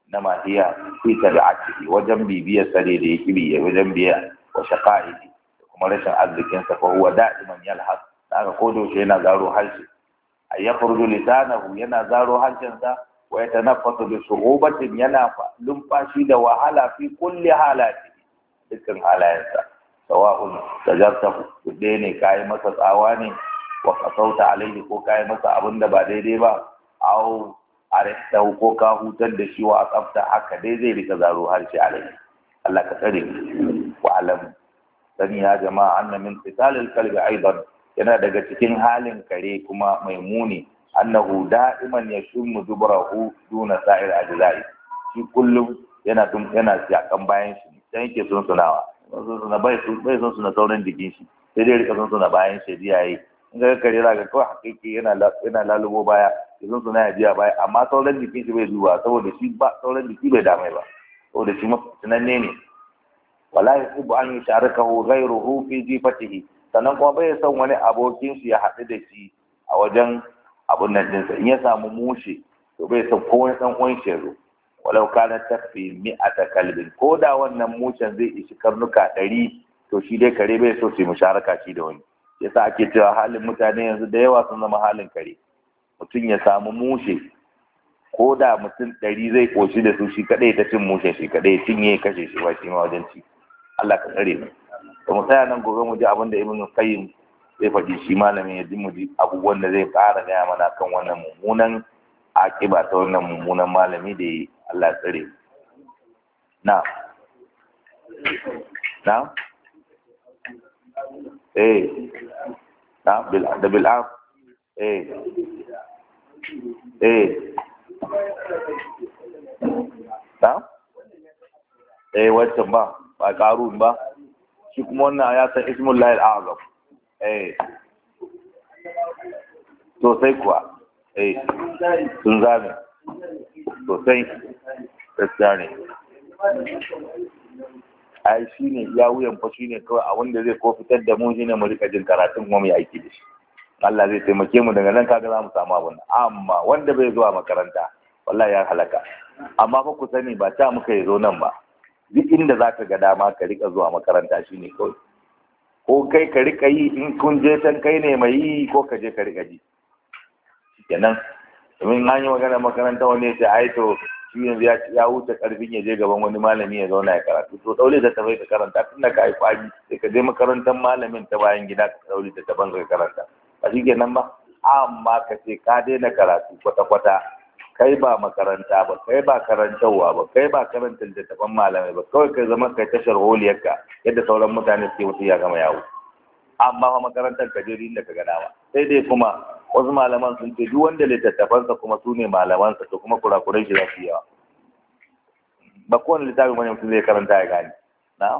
nama hiya fi tabi'atihi wajen bibiyar sare da yake biya wajen biya wa shaqa'ihi kuma rashin arzikin sa fa huwa da'iman yalhas daga kodo shi yana zaro harshe ay yakhruju lisanahu yana zaro harshen sa wa yatanaffasu bi su'ubatin yana lumfashi da wahala fi kulli halati dukkan halayensa sawa'un tajartahu dai ne kai masa tsawa ne wa qasauta alaihi ko kai masa abinda ba daidai ba au arihtahu ko ka hutar da shi wa tsafta haka dai zai rika zaro harshe alaihi Allah ka tsare wa alam sani ya jama'a anna min qitalil qalbi aidan yana daga cikin halin kare kuma mai muni annahu da'iman yashummu dubrahu duna sa'ir ajza'i shi kullum yana tun yana siyakan bayan shi dan yake son sunawa son suna bai bai son suna sauran jikin shi sai dai rika son suna bayan shi yayi in ga kare zaka kawai hakiki yana yana lalubo baya yanzu suna ya jiya baya amma sauran jikin shi bai zuwa saboda shi ba sauran jiki bai damai ba saboda shi mafitinanne ne wala yuhibbu an yusharikahu ghayruhu fi jifatihi sannan kuma bai son wani abokin shi ya haɗu da shi a wajen abun nan ɗinsa in ya samu mushe to bai son ko wani ɗan uwan shi ya zo walau kana takfi mi'ata kalbin ko da wannan mushen zai ishi karnuka ɗari to shi dai kare bai so su yi musharaka shi da wani yasa ake cewa halin mutane yanzu da yawa sun zama halin kare mutum ya samu mushe ko da mutum ɗari zai ƙoshi da su shi kaɗai ta cin mushe shi kaɗai cinye ya kashe shi ba shi ma wajen ci Allah ka tsare mu da mu tsaya nan gobe mu ji abin da Ibn Qayyim zai faɗi shi malamin ya ji mu ji abubuwan da zai ƙara gaya mana kan wannan mummunan akiba ta wannan mummunan malami da yi Allah ya tsare na na eh na bil da bil'am eh eh na eh wancan ba ba karun ba shi kuma wannan ya san ismullahi al'azam eh sosai kuwa eh sun zame sosai gaskiya ne ai shi ne ya wuyan fa shi ne kawai a wanda zai ko fitar da mu shine mu rika jin karatun kuma mu yi aiki da shi Allah zai taimake mu daga nan kaga za mu samu abun amma wanda bai zuwa makaranta wallahi ya halaka amma fa ku sani ba ta muka yi zo nan ba duk inda zaka ga dama ka rika zuwa makaranta shine kawai ko kai ka rika yi in kun je can kai ne mai yi ko ka je ka rika ji kenan domin an yi magana makaranta wani ya ce ai to shi yanzu ya wuce karfin ya je gaban wani malami ya zauna ya karatu to daure da tafai ka karanta tun da ka yi kwagi sai ka je makarantar malamin ta bayan gida ka daure da taban ka karanta a shi kenan ba amma ka ce ka daina karatu kwata-kwata kai ba makaranta ba kai ba karantarwa ba kai ba karanta littattafan malamai ba kawai kai zama kai tashar holiyarka yadda sauran mutane suke mutu ya gama yawo amma fa makarantar ka je inda ka ga dama sai dai kuma wasu malaman sun ce duk wanda littattafansa kuma su ne malamansa to kuma kurakurai shi za su yi yawa ba kowane littafi wani mutum zai karanta ya gane na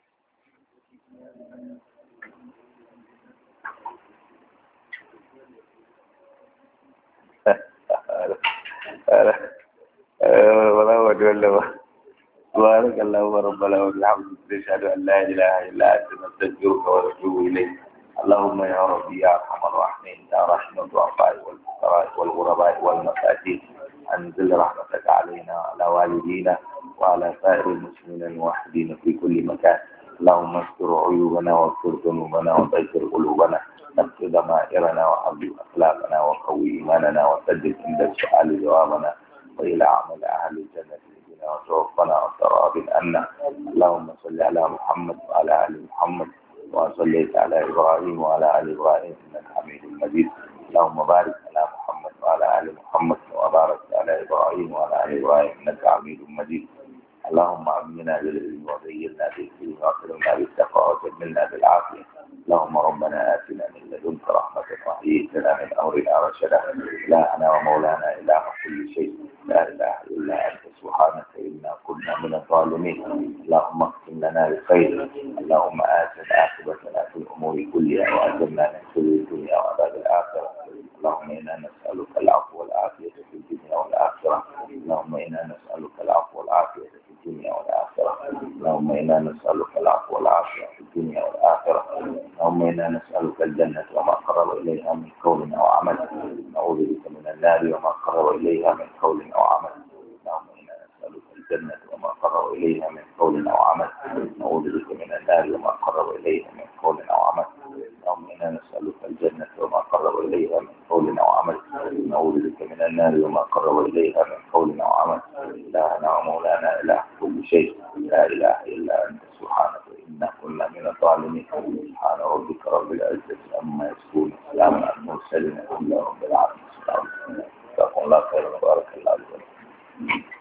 ولا ولا ولا سبحانك اللهم ربنا وبحمدك نشهد ان لا اله الا انت نستغفرك ونتوب اليك اللهم يا ربي يا ارحم الراحمين يا رحم الضعفاء والفقراء والغرباء والمساكين انزل رحمتك علينا وعلى والدينا وعلى سائر المسلمين الموحدين في كل مكان اللهم استر عيوبنا واغفر ذنوبنا وطهر قلوبنا نقض ضمائرنا وحبب اخلاقنا وقوي ايماننا وسدد عند السؤال جوابنا والى عمل اهل الجنه بنا وتوفنا وتراض عنا اللهم صل على محمد وعلى ال محمد وصليت على ابراهيم وعلى ال ابراهيم انك حميد مجيد اللهم بارك على محمد وعلى ال محمد وبارك على ابراهيم وعلى ال ابراهيم انك حميد مجيد اللهم امنا بالعلم وزينا بالعلم واكرمنا بالتقوى وجملنا بالعافيه اللهم ربنا آتنا من لدنك رحمة وهيئ لنا من أمرنا رشدا إلهنا ومولانا إله كل شيء لا إله إلا أنت سبحانك إنا كنا من الظالمين اللهم اختم لنا بخير اللهم آتنا عاقبتنا في الأمور كلها وأجرنا من خزي الدنيا وعذاب الآخرة اللهم إنا نسألك العفو والعافية في الدنيا والآخرة اللهم إنا نسألك العفو والعافية في الدنيا والآخرة اللهم إنا نسألك العفو والعافية في الدنيا والآخرة اللهم إنا نسألك الجنة وما قرب إليها من قول أو عمل نعوذ بك من النار وما قرب إليها من قول أو عمل اللهم إنا نسألك بك من النار وما قرب إليها من قول أو عمل. إلهنا ومولانا إله كل شيء، لا إله إلا أنت سبحانك إنا كنا من الظالمين. سبحان ربك رب العزة عما يصفون، سلام على المرسلين، الحمد لله رب العالمين. جزاكم الله خيرا، بارك الله فيكم.